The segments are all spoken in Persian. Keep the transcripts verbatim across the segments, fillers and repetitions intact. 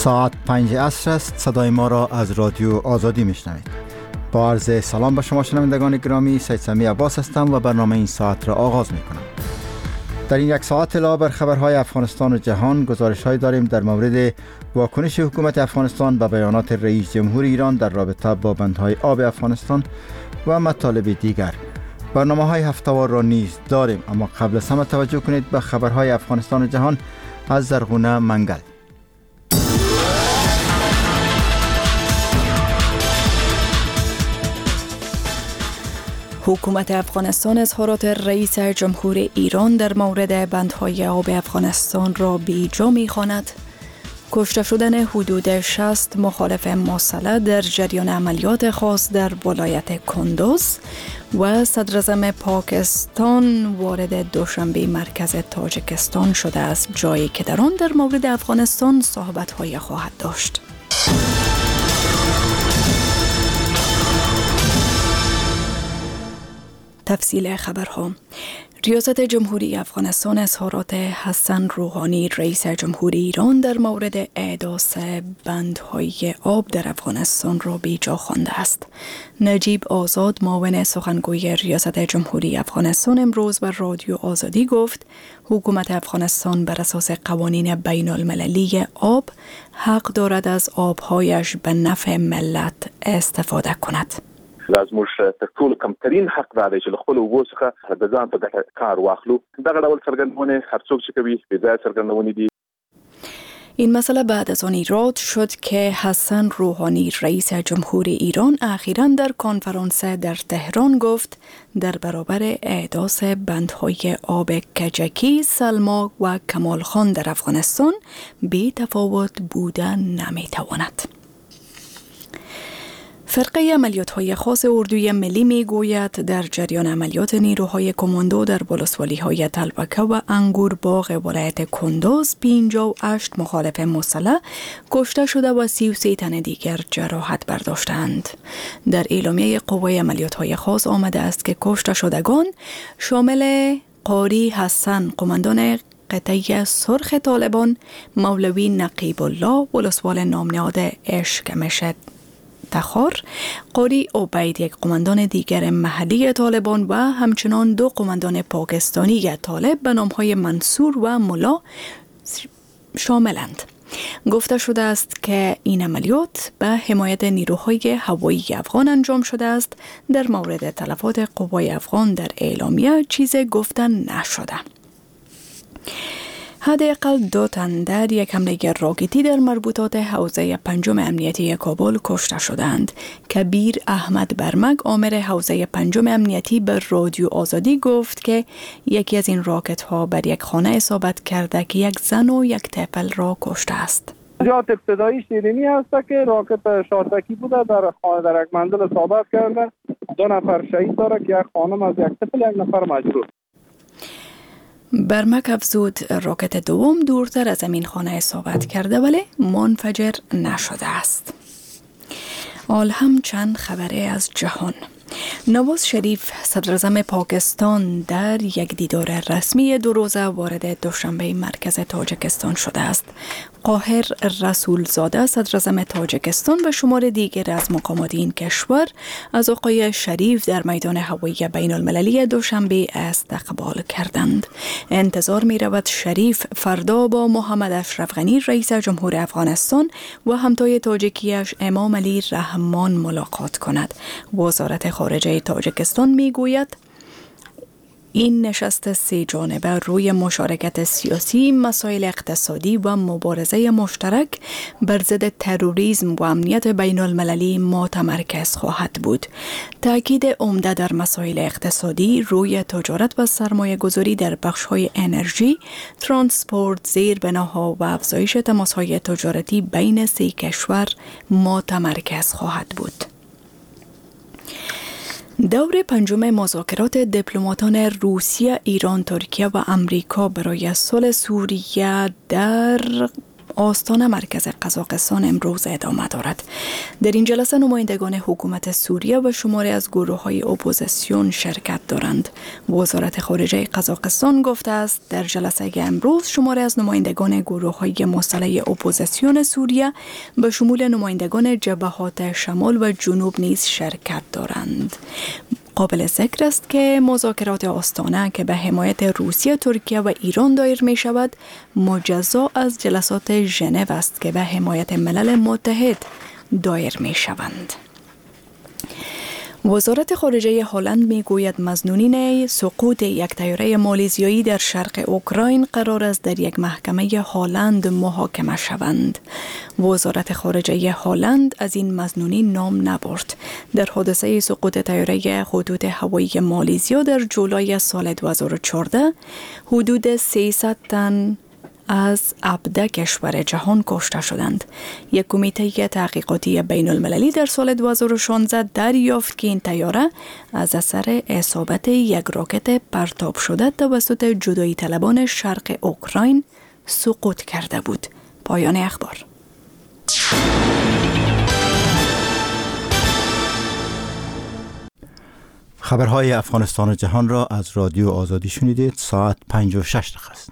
ساعت پنج عصر است. صدای ما را از رادیو آزادی میشنوید. با عرض سلام به شما شنوندگان گرامی، سید سمی عباس هستم و برنامه این ساعت را آغاز میکنم. در این یک ساعت علاوه بر خبرهای افغانستان و جهان، گزارش‌هایی داریم در مورد واکنش حکومت افغانستان به بیانات رئیس جمهور ایران در رابطه با بندهای آب افغانستان و مطالب دیگر. برنامه‌های هفته‌وار را نیز داریم، اما قبل از همه توجه کنید به خبرهای افغانستان و جهان از زرغونه منگل. حکومت افغانستان اظهارات رئیس جمهور ایران در مورد بندهای آب افغانستان را بیجا می‌خواند. کشته شدن حدود شصت مخالف مسلح در جریان عملیات خاص در ولایت کندوز و صدراعظم پاکستان وارد دوشنبه مرکز تاجیکستان شده است، جایی که در آن در مورد افغانستان صحبت‌های خواهد داشت. تفصیل خبرها. ریاست جمهوری افغانستان اظهارات حسن روحانی رئیس جمهور ایران در مورد احداث بندهای آب در افغانستان را بیجا خوانده است. نجیب آزاد معاون سخنگوی ریاست جمهوری افغانستان امروز به رادیو آزادی گفت حکومت افغانستان بر اساس قوانین بین المللی آب حق دارد از آبهایش به نفع ملت استفاده کند. لازموش تر ټولو کمترین حق دا دی چې له خپلو اوبو څخه د ځان په ګټه کار واخلو. دغه ډول څرګندونې هر څوک چې کوي بې ځایه څرګندونې دي. این مسئله بعد از آن ایراد شد که حسن روحانی رئیس جمهور ایران اخیراً در کنفرانس در تهران گفت در برابر احداث بندهای آب کجکی، سلما و کمال خان در افغانستان بی تفاوت بودن نمیتواند. فرقه عملیات‌های خاص اردوی ملی می‌گوید در جریان عملیات نیروهای کماندو در ولسوالی‌های تلبکه و انگورباغ ولایت کندوز پنجاه و هشت مخالف مسلح کشته شده و سی و سه تن دیگر جراحت برداشتند. در اعلامیه قوای عملیات‌های خاص آمده است که کشته شدگان شامل قاری حسن قماندان قطعه سرخ طالبان، مولوی نقیب الله ولسوال نامنهاد اشکمش تخار، قاری عبید یک قماندان دیگر محلی طالبان و همچنان دو قماندان پاکستانی طالب به نامهای منصور و ملا شاملند. گفته شده است که این عملیات به حمایت نیروهای هوایی افغان انجام شده است. در مورد تلفات قوای افغان در اعلامیه چیزی گفته نشده. حداقل دو تن در یک حمله راکتی در مربوطات حوزه پنجم امنیتی کابل کشته شدند. کبیر احمد برمک آمر حوزه پنجم امنیتی به رادیو آزادی گفت که یکی از این راکت ها بر یک خانه اصابت کرده که یک زن و یک طفل را کشته است. جات ابتدایی شیرینی هست که راکت شارتکی بوده در خانه در یک منزل اصابت کرده. دو نفر شهید داره که یک خانم از یک طفل یک نفر مجروح. برمک افزود راکت دوم دورتر از زمین خانه اصابت کرده ولی منفجر نشده است. حال هم چند خبره از جهان. نواز شریف صدراعظم پاکستان در یک دیدار رسمی دو روزه وارد دوشنبه مرکز تاجیکستان شده است. قاهر رسولزاده صدراعظم تاجیکستان و شمار دیگر از مقامات این کشور از آقای شریف در میدان هوایی بین المللی دوشنبه استقبال کردند. انتظار می رود شریف فردا با محمد اشرف غنی رئیس جمهور افغانستان و همتای تاجیکیش امام علی رحمان ملاقات کند. وزارت خارجه تاجیکستان می گوید این نشست سه جانبه روی مشارکت سیاسی، مسائل اقتصادی و مبارزه مشترک بر ضد تروریسم و امنیت بین المللی متمرکز خواهد بود. تاکید عمده در مسائل اقتصادی روی تجارت و سرمایه گذاری در بخش‌های انرژی، ترانسپورت، زیربناها و افزایش تماس‌های تجارتی بین سه کشور متمرکز خواهد بود. دور پنجم مذاکرات دیپلماتان روسیه، ایران، ترکیه و امریکا برای صلح سوریه در آستانه مرکز قزاقستان امروز ادامه دارد. در این جلسه نمایندگان حکومت سوریه و شماری از گروه‌های اپوزیسیون شرکت دارند. وزارت خارجه قزاقستان گفته است در جلسه امروز شماری از نمایندگان گروه‌های مسلح اپوزیسیون سوریه به شمول نمایندگان جبهات شمال و جنوب نیز شرکت دارند. قابل ذکر است که مذاکرات آستانه که به حمایت روسیه، ترکیه و ایران دایر می شود مجزا از جلسات ژنو است که به حمایت ملل متحد دایر می شوند. وزارت خارجه هلند می گوید مظنونین سقوط یک طیاره مالزیایی در شرق اوکراین قرار است در یک محکمه هلند محاکمه شوند. وزارت خارجه هلند از این مظنونین نام نبرد. در حادثه سقوط طیاره خطوط هوایی مالزیا در جولای سال دو هزار و چهارده حدود سیصد تن از ابده کشور جهان کشته شدند. یک کمیته تحقیقاتی بین المللی در سال دو هزار و شانزده دریافت که این طیاره از اثر اصابت یک راکت پرتاب شده توسط جدایی طلبان شرق اوکراین سقوط کرده بود. پایان اخبار. خبرهای افغانستان و جهان را از رادیو آزادی شنیدید. ساعت پنج و شش دقیقه است.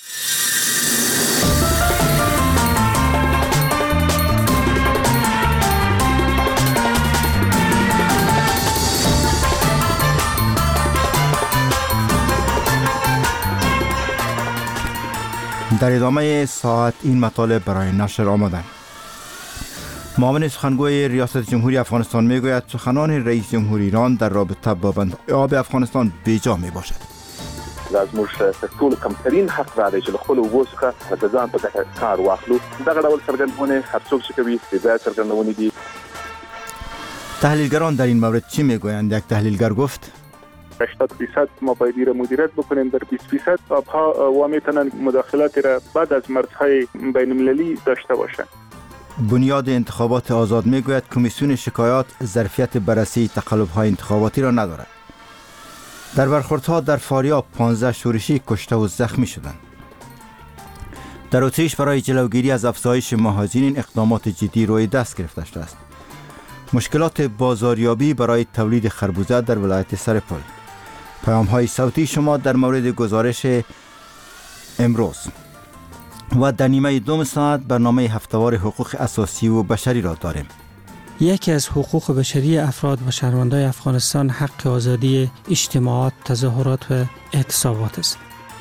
در ادامه ساعت این مطالب برای نشر آمدند. معاون سخنگوی ریاست جمهوری افغانستان میگوید سخنان رئیس جمهور ایران در رابطه با بند آب افغانستان بیجا می باشد. لازم ټول کمترین حق را دی چې له خپل اوبو څخه د ځان په ګټه کار واخلو. دغه ډول څرګندونې هر څوک چې کوي بې ځایه څرګندونې دي. تحلیلگران در این مورد چی میگویند؟ یک تحلیلگر گفت هشتاد درصد ما باید را مدیریت بکنیم، در بیست درصد آبها و میتونن مداخلات را بعد از مرزهای بین المللی داشته باشند. بنیاد انتخابات آزاد میگوید کمیسیون شکایات ظرفیت بررسی تقلب‌های انتخاباتی را ندارد. در برخوردها در فاریاب پانزده شورشی کشته و زخمی شدند. در اتریش برای جلوگیری از افزایش مهاجرین اقدامات جدی روی دست گرفته شده است. مشکلات بازاریابی برای تولید خربوزه در ولایت سرپل. پیام‌های صوتی شما در مورد گزارش امروز و در نیمه دوم ساعت برنامه هفته‌وار حقوق اساسی و بشری را داریم. یکی از حقوق بشری افراد و شهروندان افغانستان حق آزادی اجتماعات، تظاهرات و اعتصابات است.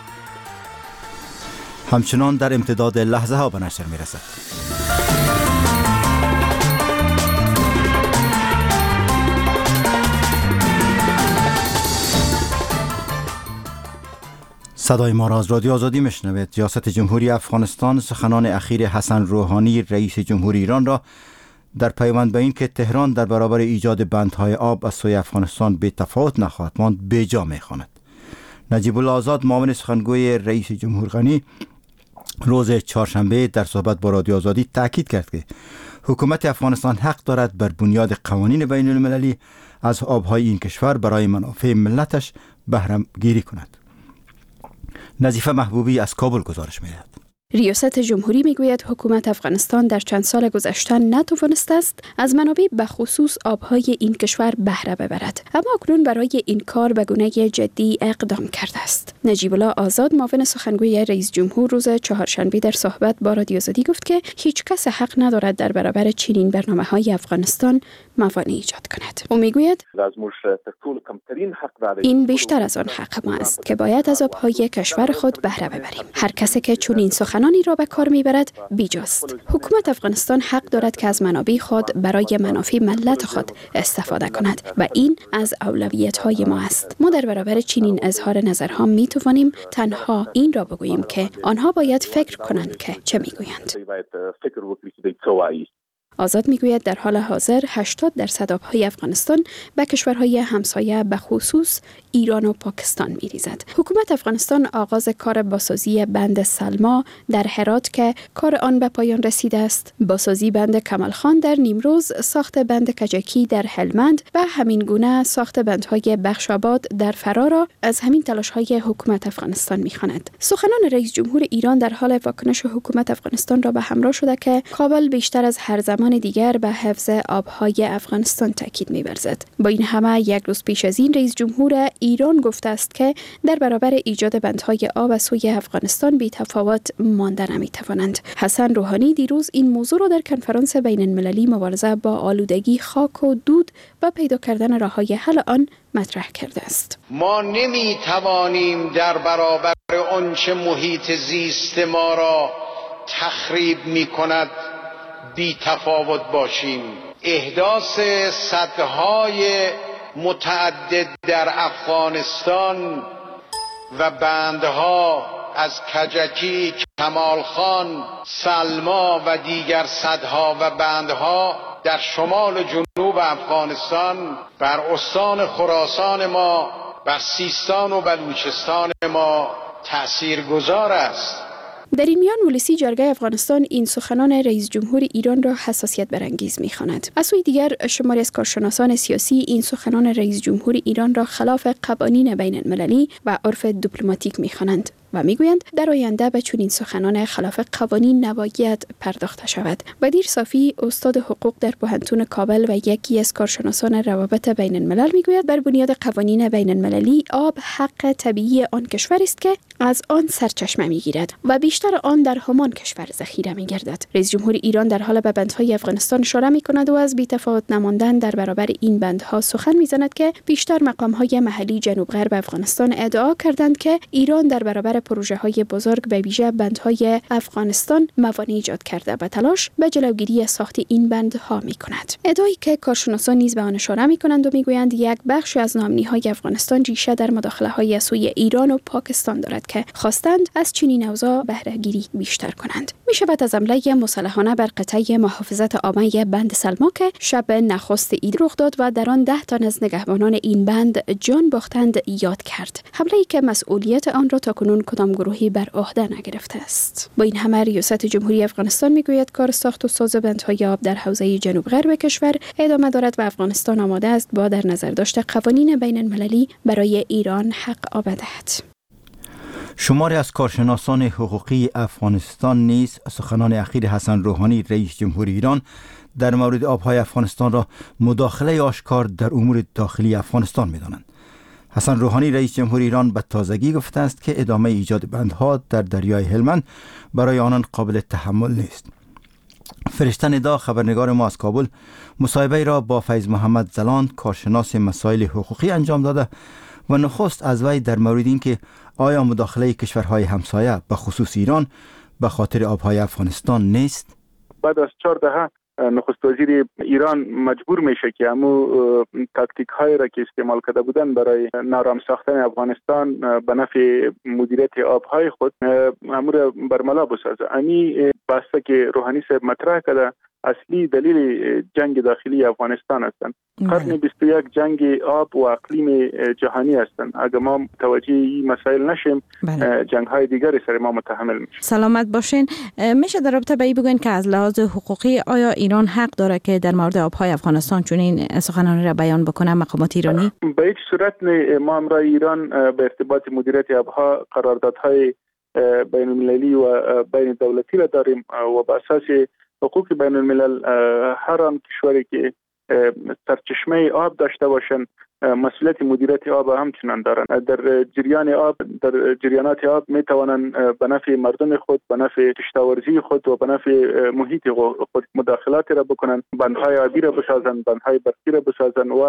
همچنان در امتداد لحظه ها به نشر می رسد. صدای ما را از رادیو آزادی میشنوید. ریاست جمهوری افغانستان سخنان اخیر حسن روحانی رئیس جمهوری ایران را در پیوند به این که تهران در برابر ایجاد بندهای آب از سوی افغانستان بی تفاوت نخواهد ماند بیجا می‌خواند. نجیب الله آزاد معاون سخنگوی رئیس جمهور غنی روز چهارشنبه در صحبت با رادیو آزادی تاکید کرد که حکومت افغانستان حق دارد بر بنیاد قوانین بین المللی از آبهای این کشور برای منافع ملتش بهره گیری کند. نظیفه محبوبی از کابل گزارش می‌دهد. ریاست جمهوری میگوید حکومت افغانستان در چند سال گذشته نتوانسته است از منابع بخصوص آبهای این کشور بهره ببرد، اما اکنون برای این کار به گونه جدی اقدام کرده است. نجیب الله آزاد معاون سخنگوی رئیس جمهور روز چهارشنبه در صحبت با رادیو آزادی گفت که هیچ کس حق ندارد در برابر چنین برنامه‌های افغانستان موانع ایجاد کند. او میگوید این بیشتر از آن حق ما است که باید از آبهای کشور خود بهره ببریم. هر کسی که چنین سخنانی را به کار میبرد بیجاست. حکومت افغانستان حق دارد که از منابع خود برای منافع ملت خود استفاده کند و این از اولویت‌های ما است. ما در برابر چنین اظهار نظرها میتوانیم تنها این را بگوییم که آنها باید فکر کنند که چه میگویند. آزاد میگوید در حال حاضر هشتاد درصد آبهای افغانستان به کشورهای همسایه به خصوص ایران و پاکستان میریزد. حکومت افغانستان آغاز کار بازسازی بند سلما در هرات که کار آن به پایان رسیده است، بازسازی بند کمالخان در نیمروز، ساخت بند کجکی در هلمند و همین گونه ساخت بندهای بخشاباد در فرا را از همین تلاش‌های حکومت افغانستان می‌خواند. سخنان رئیس جمهور ایران در حال واکنش حکومت افغانستان را به همراه شده که کابل بیشتر از هر زمان دیگر به حفظ آبهای افغانستان تاکید می‌ورزد. با این همه یک روز پیش از این رئیس جمهور ایران گفته است که در برابر ایجاد بندهای آب از سوی افغانستان بی تفاوت مانده نمی‌توانند. حسن روحانی دیروز این موضوع را در کنفرانس بین المللی مبارزه با آلودگی خاک و دود و پیدا کردن راه‌های حل آن مطرح کرده است. ما نمی‌توانیم در برابر آنچه محیط زیست ما را تخریب می‌کند بی تفاوت باشیم. احداث سدهای متعدد در افغانستان و بندها از کجکی، کمالخان، سلما و دیگر سدها و بندها در شمال و جنوب افغانستان بر استان خراسان ما، بر سیستان و بلوچستان ما تأثیرگذار است. در این میان ولسی جرگه افغانستان این سخنان رئیس جمهور ایران را حساسیت برانگیز می‌خواند. از سوی دیگر شماری از کارشناسان سیاسی این سخنان رئیس جمهور ایران را خلاف قوانین بین المللی و عرف دیپلماتیک می‌خوانند و میگویند در آینده به چنین سخنان خلاف قوانین نباید پرداخته شود. بدیر صافی استاد حقوق در پوهنتون کابل و یکی از کارشناسان روابط بین الملل میگوید بر بنیاد قوانین بین المللی آب حق طبیعی آن کشور است که از آن سرچشمه میگیرد و بیشتر آن در همان کشور ذخیره میگردد. رئیس جمهور ایران در حال به بندهای افغانستان اشاره میکند و از بی‌تفاوت نماندن در برابر این بندها سخن میزند که بیشتر مقامهای محلی جنوب غرب افغانستان ادعا کردند که ایران در برابر پروژه های بزرگ به ویژه بندهای افغانستان موانع ایجاد کرده و تلاش به جلوگیری از ساخت این بندها می کند. ادعایی که کارشناسان نیز به آن اشاره می کنند و می گویند یک بخش از ناامنی های افغانستان ریشه در مداخله های سوی ایران و پاکستان دارد که خواستند از چنین اوضاع بهره گیری بیشتر کنند. می شود از حمله مسلحانه بر قطعه محافظت عامه بند سلما که شب نخست عید رخ داد و در آن ده تن از نگهبانان این بند جان باختند یاد کرد. حمله‌ای که مسئولیت آن را تاکنون کدام گروهی بر عهده نگرفته است. با این همه ریاست جمهوری افغانستان میگوید کار ساخت و ساز بندهای آب در حوزه جنوب غرب کشور ادامه دارد و افغانستان آماده است با در نظر داشت قوانین بین المللی برای ایران حق آب دهد. شماری از کارشناسان حقوقی افغانستان نیز سخنان اخیر حسن روحانی رئیس جمهوری ایران در مورد آبهای افغانستان را مداخله آشکار در امور داخلی افغانستان می‌دانند. حسن روحانی رئیس جمهور ایران به تازگی گفته است که ادامه ایجاد بندها در دریای هلمند برای آنان قابل تحمل نیست. فرشته ندا خبرنگار ما از کابل مصاحبه را با فیض محمد زلان کارشناس مسائل حقوقی انجام داده و نخست از وی در مورد اینکه آیا مداخله کشورهای همسایه به خصوص ایران به خاطر آبهای افغانستان نیست؟ بعد از چهار دهه نخست وزیر ایران مجبور میشه که همو تاکتیک هایی را که استعمال کرده بودن برای نارام ساختن افغانستان به نفع مدیریت آبهای خود همو را برملا بسازه. امی بحثه که روحانی صاحب مطرح کرده اصلی دلیل جنگ داخلی افغانستان هستند. قرن بیست و یک جنگ آب و اقلیم جهانی هستند. اگر ما متوجه این مسائل نشیم جنگ های دیگری سر ما متحمل میشه. سلامت باشین. میشه در رابطه به این بگوین که از لحاظ حقوقی آیا ایران حق داره که در مورد آبهای افغانستان چنین سخنان را بیان بکنه مقامات ایرانی؟ به هیچ صورت ما همراه ایران به ارتباط مدیریت آبها قراردادهای بین المللی و بین دولتی را داریم و به اساس حقوق بین الملل هر آن کشوری که سرچشمه آب داشته باشند مسئولیت مدیریت آب همچنان دارند. در جریان آب در جریانات آب می توانند به نفع مردم خود، به نفع کشاورزی خود و به نفع محیط خود مداخلات را بکنند، بندهای آبی را بسازند، بندهای برقی را بسازند و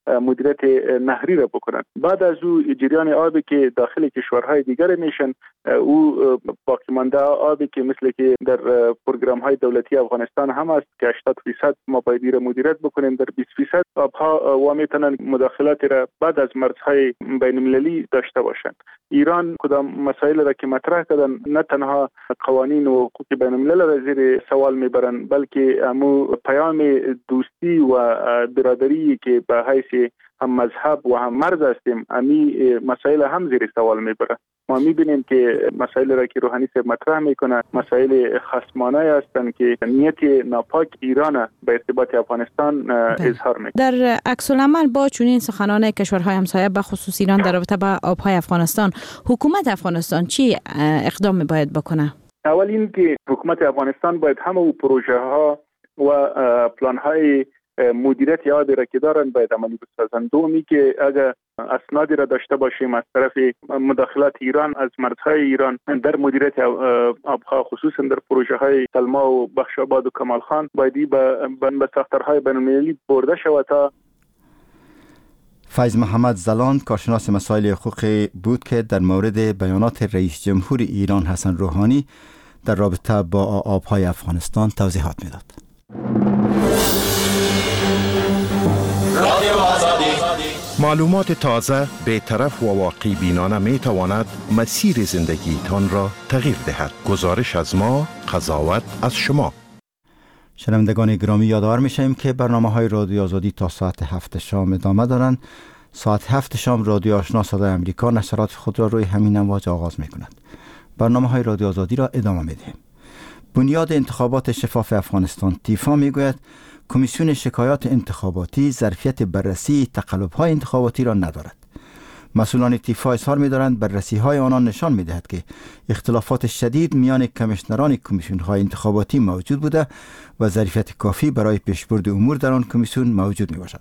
مدیریت نهری را بکنند. بعد از او جریان آبی که داخل کشورهای دیگر میشن، او باقی مانده آبی که مثل که در پروگرام های دولتی افغانستان هم است که هشتاد درصد ما باید را مدیریت بکنیم، در بیست درصد آبها و میتونن مداخلات را بعد از مرزهای بین المللی داشته باشند. ایران کدام مسائل را که مطرح کردن نه تنها قوانین و حقوق بین الملل را زیر سوال میبرند، بلکه امو پیام دوستی و برادری که به حیث هم مذهب و هم مرز هستیم، امی مسائل هم زیر سوال میبره. ما میبینیم که مسائل را که روحانی صاحب مطرح میکنه مسائل خصمانه هستند که نیت ناپاک ایران به ارتباط افغانستان اظهار میکنه. در عکس العمل با چنین سخنان کشورهای همسایه به خصوص ایران در رابطه با آبهای افغانستان، حکومت افغانستان چی اقدام باید بکنه؟ اول این که حکومت افغانستان باید همه پروژه ها و پلان های مدیریت آبی را که دارن باید عملی بسازند. دومی که اگر اسنادی را داشته باشیم از طرف مداخلات ایران از مرزهای ایران در مدیریت آبها، خصوصا در پروژه های سلما و بخش آباد و کمال خان، باید به ساختارهای بین المللی برده شود. تا فیض محمد زلان کارشناس مسائل حقوقی بود که در مورد بیانات رئیس جمهور ایران حسن روحانی در رابطه با آبهای افغانستان توضیحات میداد. معلومات تازه، بی‌طرف و واقعی بینانه می تواند مسیر زندگی تان را تغییر دهد. گزارش از ما، قضاوت از شما. شنوندگان گرامی، یادآور میشیم که برنامه های رادیو آزادی تا ساعت هفت شام ادامه دارند. ساعت هفت شام رادیو آشنا صدای امریکا نشرات خود را روی همین امواج آغاز می کند. برنامه های رادیو آزادی را ادامه می دهیم. بنیاد انتخابات شفاف افغانستان تیفا می گوید کمیسیون شکایات انتخاباتی ظرفیت بررسی تقلب‌های انتخاباتی را ندارد. مسئولان تیفا اظهار می‌دارند بررسی‌های آنان نشان می‌دهد که اختلافات شدید میان کمیشنران کمیسیون‌های انتخاباتی موجود بوده و ظرفیت کافی برای پیشبرد امور در آن کمیسیون موجود می‌باشد.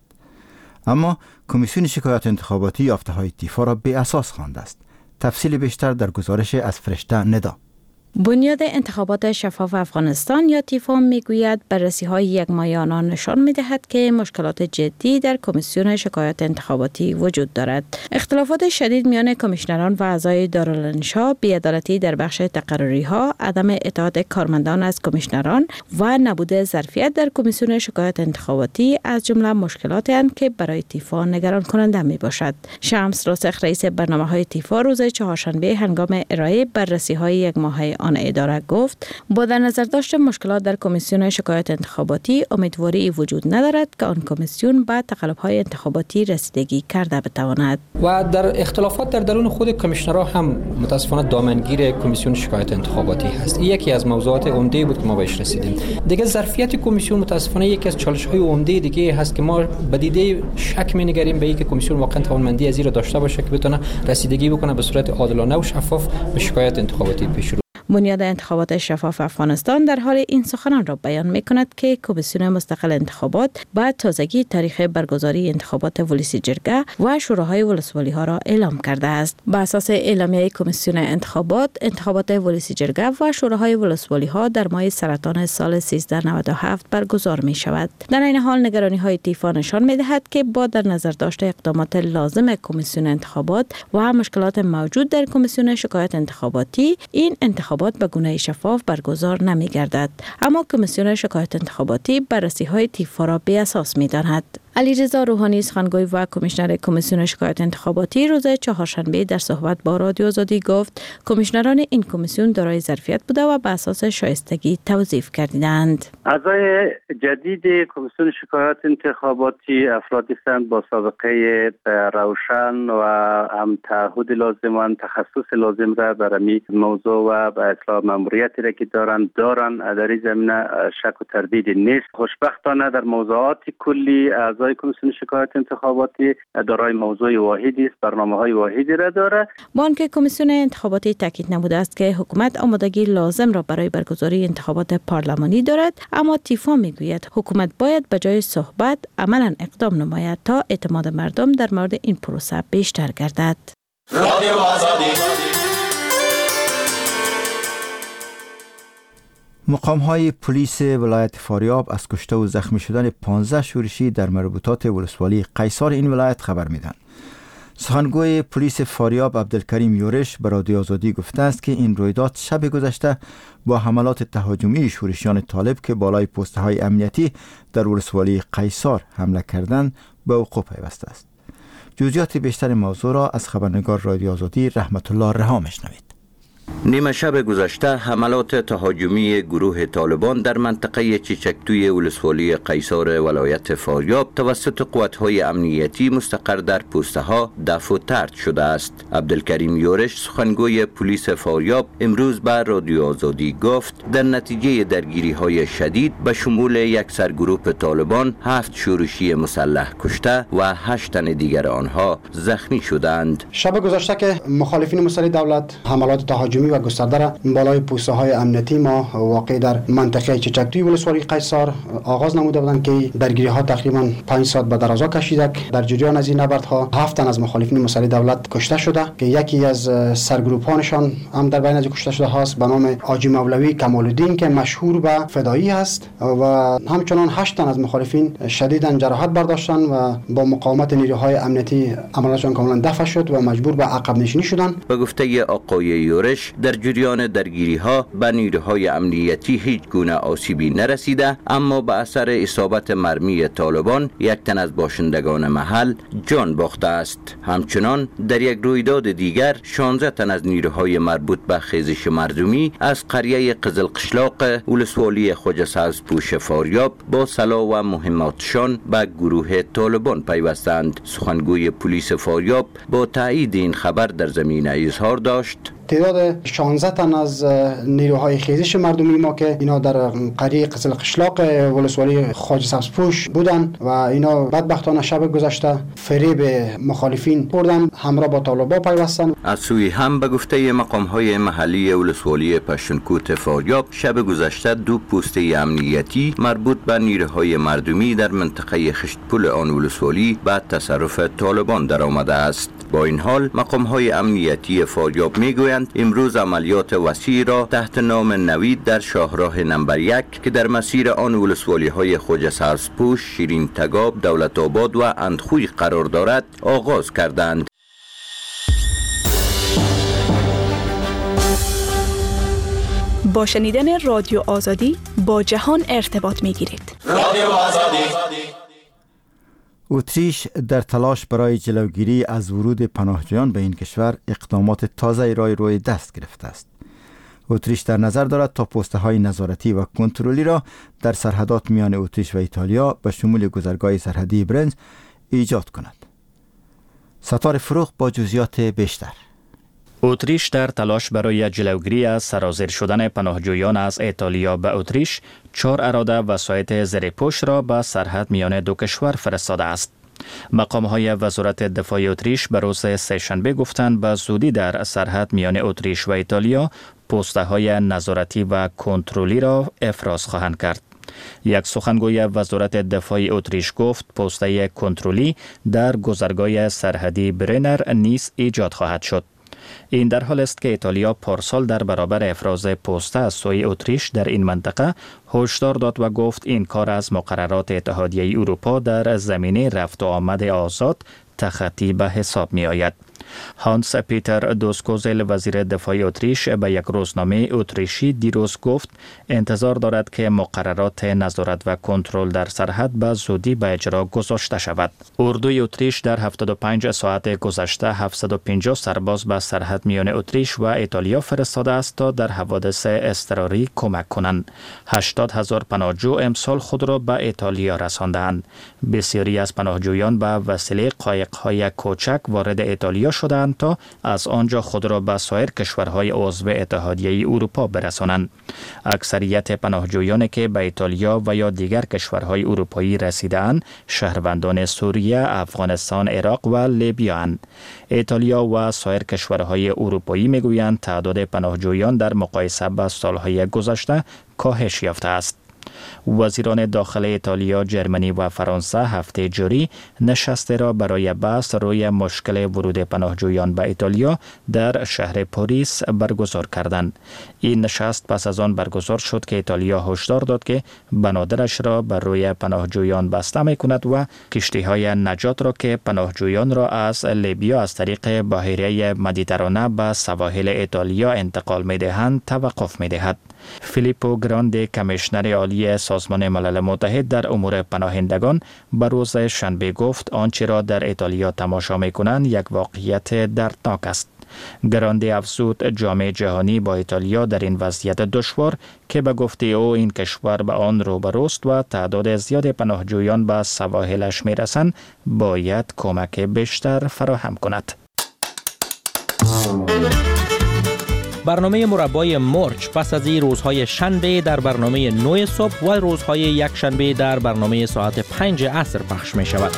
اما کمیسیون شکایات انتخاباتی یافته‌های تیفا را بی اساس خوانده است. تفصیل بیشتر در گزارش از فرشته ندا. بنیاد انتخابات شفاف افغانستان یا تیفا میگوید بررسی های یک ماهه آنان نشان میدهد که مشکلات جدی در کمیسیون شکایات انتخاباتی وجود دارد. اختلافات شدید میان کمیشنران و اعضای دارالانشا، بی‌عدالتی در بخش تقرری ها، عدم اطاعت کارمندان از کمیشنران و نبود ظرفیت در کمیسیون شکایات انتخاباتی از جمله مشکلاتی اند که برای تیفا نگران کننده می باشد. شمس راسخ رئیس برنامه‌های تیفا روز چهارشنبه هنگام ارائه بررسی های یک ماهه آن اداره گفت با در نظر داشت مشکلات در کمیسیون شکایات انتخاباتی امیدواری وجود ندارد که آن کمیسیون به تقلب‌های انتخاباتی رسیدگی کرده بتواند. و در اختلافات در درون خود کمیشنرها هم متاسفانه دامنگیر کمیسیون شکایات انتخاباتی هست. این یکی از موضوعات عمده بود که ما بهش رسیدیم. دیگه ظرفیت کمیسیون متاسفانه یکی از چالش‌های عمده دیگه هست که ما بدیده شک می‌نگریم به اینکه کمیسیون واقعا توانمندی از این را داشته باشه که بتونه رسیدگی بکنه به صورت عادلانه و شفاف به شکایات انتخاباتی پیش رو. بنیاد انتخابات شفاف افغانستان در حال این سخنان را بیان می‌کند که کمیسیون مستقل انتخابات بعد تازگی تاریخ برگزاری انتخابات ولسی جرگه و شوراهای ولسوالی‌ها را اعلام کرده است. بر اساس اعلامیه کمیسیون انتخابات، انتخابات ولسی جرگه و شوراهای ولسوالی‌ها در ماه سرطان سال سیزده نود و هفت برگزار می‌شود. در این حال نگرانی‌های تیفا نشان می‌دهد که با در نظر داشته اقدامات لازم کمیسیون انتخابات و مشکلات موجود در کمیسیون شکایات انتخاباتی، این انتخابات به گونه شفاف برگزار نمی گردد. اما کمیسیون شکایات انتخاباتی بررسی های تیفا را بی اساس می داند. علیرضا روحانی سخنگوی و کمیشنر کمیسیون شکایات انتخاباتی روز چهارشنبه در صحبت با رادیو آزادی گفت کمیشنران این کمیسیون دارای ظرفیت بوده و به اساس شایستگی توظیف کردند. اعضای جدید کمیسیون شکایات انتخاباتی افرادی هستند با سابقه روشن و هم تعهد لازم و تخصص لازم را در این موضوع و به اصلاح ماموریتی را که دارند دارند در این زمینه شک و تردید نیست. خوشبختانه در موضوعات کلی اعضای کمیسیون شکایات انتخاباتی دارای موضوع واحدی است، برنامه‌های واحدی را داره. با آنکه کمیسیون انتخاباتی تاکید نموده است که حکومت آمادگی لازم را برای برگزاری انتخابات پارلمانی دارد، اما تیفا میگوید حکومت باید به جای صحبت عملاً اقدام نماید تا اعتماد مردم در مورد این پروسه بیشتر گردد. مقام‌های پلیس ولایت فاریاب از کشته و زخمی شدن پانزده شورشی در مربوطات ولسوالی قیصار این ولایت خبر میدن. سخنگوی پلیس فاریاب عبدالکریم یورش به رادیو آزادی گفته است که این رویداد شب گذشته با حملات تهاجمی شورشیان طالب که بالای پست‌های امنیتی در ولسوالی قیصار حمله کردند به وقوع پیوسته است. جزئیات بیشتر موضوع را از خبرنگار رادیو آزادی رحمت الله رها میشنوید. نیمه شب گذشته حملات تهاجمی گروه طالبان در منطقه چیچکتوی ولسوالی قیصار ولایت فاریاب توسط قوات‌های امنیتی مستقر در پوسته‌ها دفع و طرد شده است. عبدالکریم یورش سخنگوی پلیس فاریاب امروز به رادیو آزادی گفت در نتیجه درگیری‌های شدید به شمول یک سرگروه طالبان هفت شورشی مسلح کشته و هشت تن دیگر آنها زخمی شدند. شب گذشته که مخالفین مسلح دولت حملات تهاجمی و گسترده را بالای پوسته های امنیتی ما واقع در منطقه چیچکتوی ولسوالی قیصار آغاز نموده بودند که درگیری ها تقریبا پنج ساعت به درازا کشیده. در جریان از این نبردها هفت تن از مخالفین مسلح دولت کشته شده که یکی از سرگروپانشان هم در بین از کشته شده هاست به نام حاجی مولوی کمال الدین که مشهور به فدایی است و همچنان هشت تن از مخالفین شدیداً جراحت برداشتند و با مقاومت نیروهای امنیتی عملشان کاملا دفع شد و مجبور به عقب نشینی شدند. به گفته آقای یورش در جریان درگیری ها به نیروهای امنیتی هیچ گونه آسیبی نرسیده، اما به اثر اصابت مرمی طالبان یک تن از باشندگان محل جان باخته است. همچنان در یک رویداد دیگر شانزده تن از نیروهای مربوط به خیزش مردمی از قریه قزلقشلاق ولسوالی خواجه سبزپوش فاریاب با سلاح و مهماتشان به گروه طالبان پیوستند. سخنگوی پلیس فاریاب با تایید این خبر در زمینه اظهار داشت تعداد شانزده تن از نیروهای خیزش مردمی ما که اینا در قریه قزلقشلاق ولسوالی خواجه سبزپوش بودند و اینا بدبختانه شب گذشته فریب مخالفین خوردن، همراه با طالبان پیوستند. از سوی هم به گفته مقام‌های محلی ولسوالی پشتونکوت فاریاب شب گذشته دو پوسته امنیتی مربوط به نیروهای مردمی در منطقه خشتپول آن ولسوالی به تصرف طالبان درآمده است. با این حال مقام‌های امنیتی فاریاب میگویند امروز عملیات وسیع را تحت نام نوید در شاهراه نمبر یک که در مسیر آن ولسوالی های خواجه سبزپوش، شیرین تگاب، دولت آباد و اندخوی قرار دارد آغاز کردند. با شنیدن رادیو آزادی با جهان ارتباط میگیرید. رادیو آزادی. اتریش در تلاش برای جلوگیری از ورود پناهجویان به این کشور اقدامات تازه رای روی دست گرفته است. اتریش در نظر دارد تا پوسته های نظارتی و کنترلی را در سرحدات میان اتریش و ایتالیا به شمول گذرگاه سرحدی برنز ایجاد کند. ستاره فروغ با جزئیات بیشتر. اتریش در تلاش برای جلوگیری از سرازیر شدن پناهجویان از ایتالیا به اتریش چهار اراده وسایط زیرپوش را به سرحد میان دو کشور فرستاده است. مقام‌های وزارت دفاع اتریش به روز سه‌شنبه گفتند به زودی در سرحد میان اتریش و ایتالیا پست‌های نظارتی و کنترلی را افراز خواهند کرد. یک سخنگوی وزارت دفاع اتریش گفت پسته کنترلی در گذرگاه سرحدی برنر نیز ایجاد خواهد شد. این در حال است که ایتالیا پارسال در برابر افراز پسته از سوی اتریش در این منطقه هشدار داد و گفت این کار از مقررات اتحادیه اروپا در زمینه رفت و آمد آزاد تخطی به حساب می آید. هانس پیتر دوسکوزل وزیر دفاع اتریش به یک روزنامه اتریشی دیروز گفت انتظار دارد که مقررات نظارت و کنترل در سرحد به زودی به اجرا گذاشته شود. اردوی اتریش در هفتاد و پنج ساعت گذشته هفتصد و پنجاه سرباز به سرحد میان اتریش و ایتالیا فرستاده است تا در حوادث اضطراری کمک کنند. هشتاد هزار پناهجو امسال خود را به ایتالیا رساندند. بسیاری از پناهجویان به وسیله قایق‌های کوچک وارد ایتالیا شدند تا از آنجا خود را به سایر کشورهای عضو اتحادیه اروپا برسانند. اکثریت پناهجویانی که به ایتالیا و یا دیگر کشورهای اروپایی رسیدند شهروندان سوریه، افغانستان، عراق و لیبیا اند. ایتالیا و سایر کشورهای اروپایی میگویند تعداد پناهجویان در مقایسه با سالهای گذشته کاهش یافته است. وزیران داخل ایتالیا، جرمنی و فرانسه هفته جاری نشستی را برای بحث روی مشکل ورود پناهجویان به ایتالیا در شهر پاریس برگزار کردند. این نشست پس از آن برگزار شد که ایتالیا هشدار داد که بنادرش را بر روی پناهجویان بسته می کند و کشتی های نجات را که پناهجویان را از لیبیا از طریق بحیره مدیترانه به سواحل ایتالیا انتقال می دهند توقف می دهد. فیلیپو گراندی، کمیشنر عالی سازمان ملل متحد در امور پناهندگان، به روز شنبه گفت آنچه را در ایتالیا تماشا می کنند یک واقعیت دردناک است. گراندی افزود جامعه جهانی با ایتالیا در این وضعیت دشوار که به گفته او این کشور به آن روبروست و تعداد زیاد پناهجویان به سواحلش می رسند باید کمک بیشتر فراهم کند. برنامه مربای مرچ پس از این روزهای شنبه در برنامه نه صبح و روزهای یک شنبه در برنامه ساعت پنج عصر پخش می شود.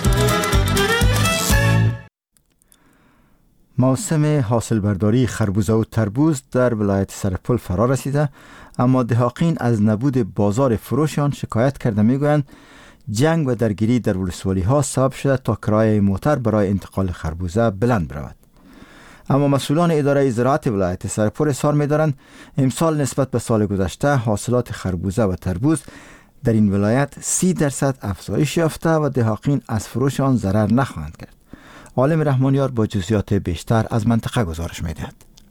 موسم حاصل برداری خربوزه و تربوز در ولایت سرپل فرا رسیده، اما دهاقین از نبود بازار فروش آن شکایت کرده. میگویند جنگ و درگیری در ولسوالی ها سبب شده تا کرایه موتر برای انتقال خربوزه بلند برود. اما مسئولان اداره زراعت ولایت سرپل اظهار می‌دارند امسال نسبت به سال گذشته حاصلات خربوزه و تربوز در این ولایت سی درصد افزایش یافته و دهاقین از فروش آن ضرر نخواهند کرد. عالم رحمانیار با جزئیات بیشتر از منطقه گزارش می‌دهد.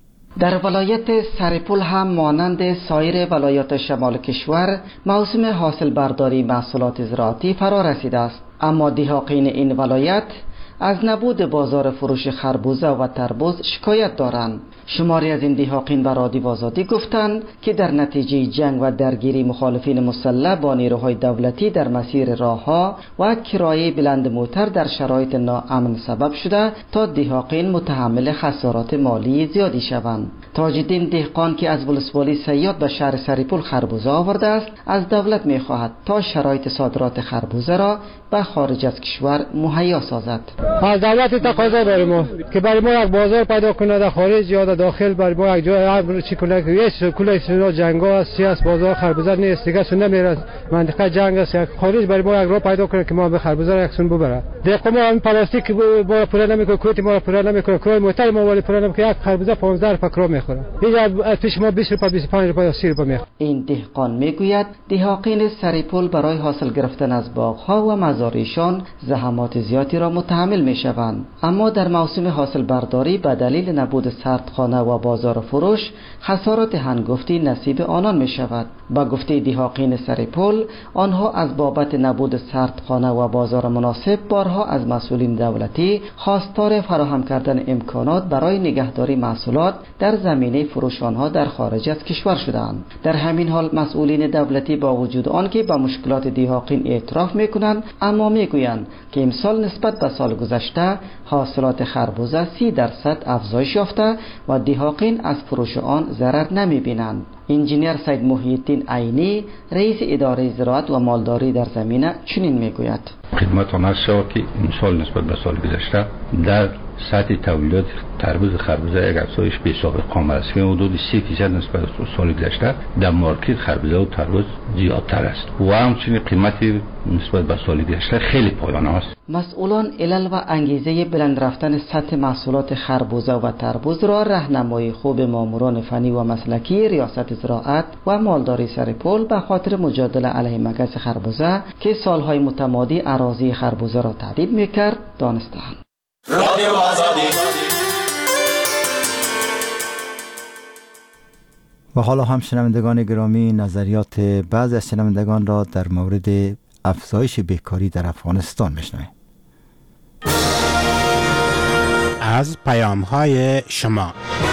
در ولایت سرپل هم مانند سایر ولایات شمال کشور موسم حاصل برداری محصولات زراعتی فرا رسیده است، اما دهاقین این ولایت از نبود بازار فروش خربوزه و تربوز شکایت دارند. شماری از این دهاقین به رادیو آزادی گفتند که در نتیجه جنگ و درگیری مخالفین مسلح با نیروهای دولتی در مسیر راهها و کرایه بلند موتر در شرایط ناامن سبب شده تا دهاقین متحمل خسارات مالی زیادی شوند. تاج‌الدین دهقان که از ولسوالی صیاد به شهر سرپل خربوزه آورده است، از دولت می‌خواهد تا شرایط صادرات خربوزه را به خارج از کشور مهیا سازد. از دولت تقاضا داریم ما که برای ما یک بازار پیدا کنه در خارج یا در داخل، برای ما یک جای چی کنه که یه کل سنا جنگا است، سیاست بازار خربوزه نیست دیگه، سن نمیره منطقه جنگ است، یک خارج برای ما یک راه پیدا کنه که ما به خربوزه یک سن ببره. دقیقاً ما این پلاستیک ما پوره نمیکنه، کوتی ما پوره نمیکنه، کرای موتر ما ولی پوره نمیکنه، یک خربوزه پانزده روپیه کرا میخوره. اینجا از پیش ما بیست روپیه بیست و پنج روپیه سی روپیه میخوره. این دهقان میگوید دهاقین سرپل برای حاصل گرفتن از باغ‌ها و مزارعشان زحمات زیادی را متحمل میشوند، اما در موسم حاصل برداری به دلیل نبود سردخانه و بازار فروش خسارات هنگفتی نصیب آنان می شود. با گفته دهاقین سرپل، آنها از بابت نبود سردخانه و بازار مناسب بارها از مسئولین دولتی خواستار فراهم کردن امکانات برای نگهداری محصولات در زمینه فروش آنها در خارج از کشور شدند. در همین حال مسئولین دولتی با وجود آنکه با مشکلات دهاقین اعتراف می کنند، اما می گویند که امسال نسبت به سال گذشته حاصلات خربوزه سی درصد افزایش یافته و دهاقین از فروش آن ضرر نمی بینند. انجینیر سید محی الدین عینی، رئیس اداره زراعت و مالداری در زمینه چنین می گوید: خدمت آن است که امسال نسبت به سال گذشته در سطح تولیدات تربوز خربوزه یک افزایش بی سابقه آمده است که حدود سی فیصد نسبت به سال گذشته در مارکت خربوزه و تربوز زیادتر است و همچنین قیمتی نسبت به سال گذشته خیلی پایانه است. مسئولان علل و انگیزه بلند رفتن سطح محصولات خربوزه و تربوز را راهنمایی خوب ماموران فنی و مسلکی ریاست زراعت و مالداری سرپل به خاطر مجادله علیه مگس خربوزه که سالهای متمادی اراضی خربوزه را تهدید می‌کرد دانستند. رادیو آزادی. و حالا هم شنوندگان گرامی، نظریات بعضی از شنوندگان را در مورد افزایش بیکاری در افغانستان میشنویم. از پیام‌های شما.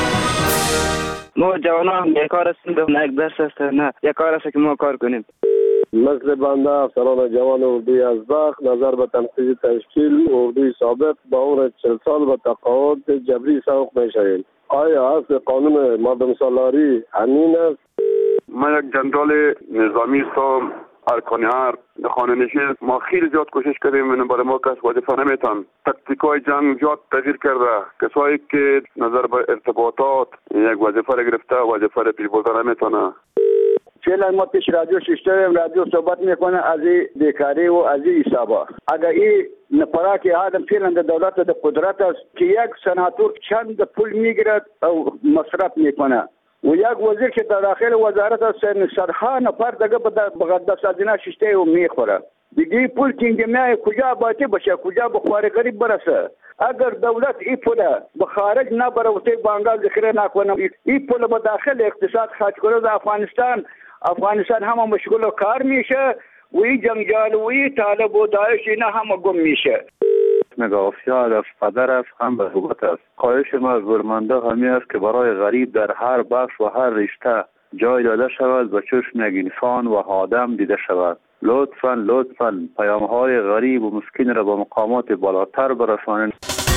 ما جوانان بیکار هستیم، نه یک درس است نه یک کار است که ما کار کنیم. مثل بنده افسران جوان اردوی ازبق نظر به تنقیض تشکیل اردوی سابق با عمر چهل سال به تقاعد جبری سوق میشویم. آیا اصل قانون مردم سالاری همین است؟ من یک جنرال نظامی هستم، ارکان هر خانه نشین. ما خیلی زیاد کوشش کردیم برای ما کس وظیفه نمیتن. تکتیکای جنگ زیاد تغییر کرده. کسایی که نظر به ارتباطات یک وظیفه را گرفته وظیفه را پیش برده نمیتونه. فعلا ما پیش رادیو ششتریم، رادیو صحبت میکنه از این بیکاری و از این حسابا. اگر این نپرا که آدم فعلا در دولت در قدرت است که یک سناتور چند پول میگیرد او مصرف میکنه و یک وزیر که در داخل وزارت است صدها نفر دیگه به مقدس ادینه ششته و میخوره. دیگه پول که اینجا میای کجا باید باشه، کجا به خوار غریب برسه. اگر دولت این پول به خارج نبره و تی بانگال ذخیره نکنه، این پول به داخل اقتصاد خرج کنه در افغانستان، افغانستان همه مشغول کار میشه و این جنگجال و این طالب و داعش اینا همه گم میشه. نگافیال از پدر است هم به حکومت است. خواهش ما از گورمنده همی است که برای غریب در هر بخش و هر رشته جای داده شود و چشم یک انسان و آدم دیده شود. لطفاً لطفاً پیام های غریب و مسکین را به مقامات بالاتر برسانید.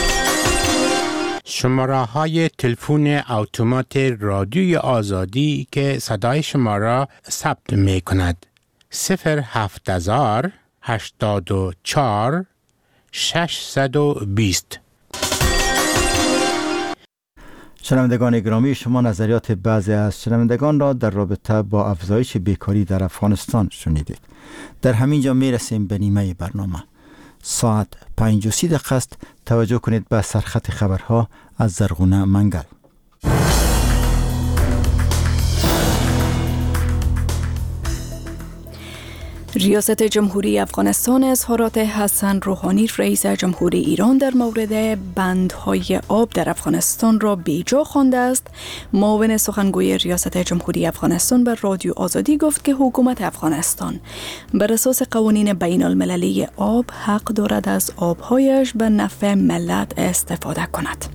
شماره های تلفن اتومات رادیوی آزادی که صدای شما را ثبت می کند صفر هفت هزار هشتاد و چهار ششصد و بیست. شنوندگان گرامی، شما نظریات بعضی از شنوندگان را در رابطه با افزایش بیکاری در افغانستان شنیدید. در همین جا می رسیم به نیمه برنامه. ساعت پنج و سی دقیقه است. توجه کنید به سرخط خبرها از زرغونه منگل. ریاست جمهوری افغانستان اظهارات حسن روحانی رئیس جمهوری ایران در مورد بندهای آب در افغانستان را بیجا خوانده است. معاون سخنگوی ریاست جمهوری افغانستان بر رادیو آزادی گفت که حکومت افغانستان بر اساس قوانین بین المللی آب حق دارد از آبهایش به نفع ملت استفاده کند.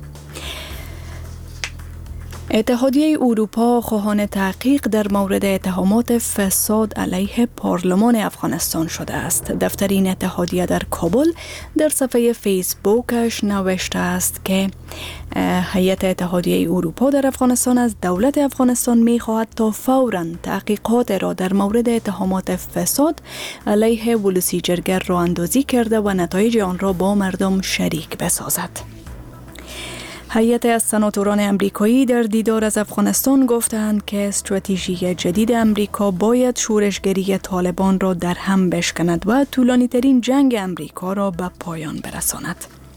اتحادیه اروپا خواهان تحقیق در مورد اتهامات فساد علیه پارلمان افغانستان شده است. دفتر این اتحادیه در کابل در صفحه فیسبوکش نوشته است که هیئت اتحادیه اروپا در افغانستان از دولت افغانستان می‌خواهد تا فوراً تحقیقات را در مورد اتهامات فساد علیه ولسی جرگه راه اندازی کرده و نتایج آن را با مردم شریک بسازد. هیئت از سناتوران امریکایی در دیدار از افغانستان گفتند که استراتژی جدید امریکا باید شورشگری طالبان را در هم بشکند و طولانی ترین جنگ امریکا را به پایان برساند.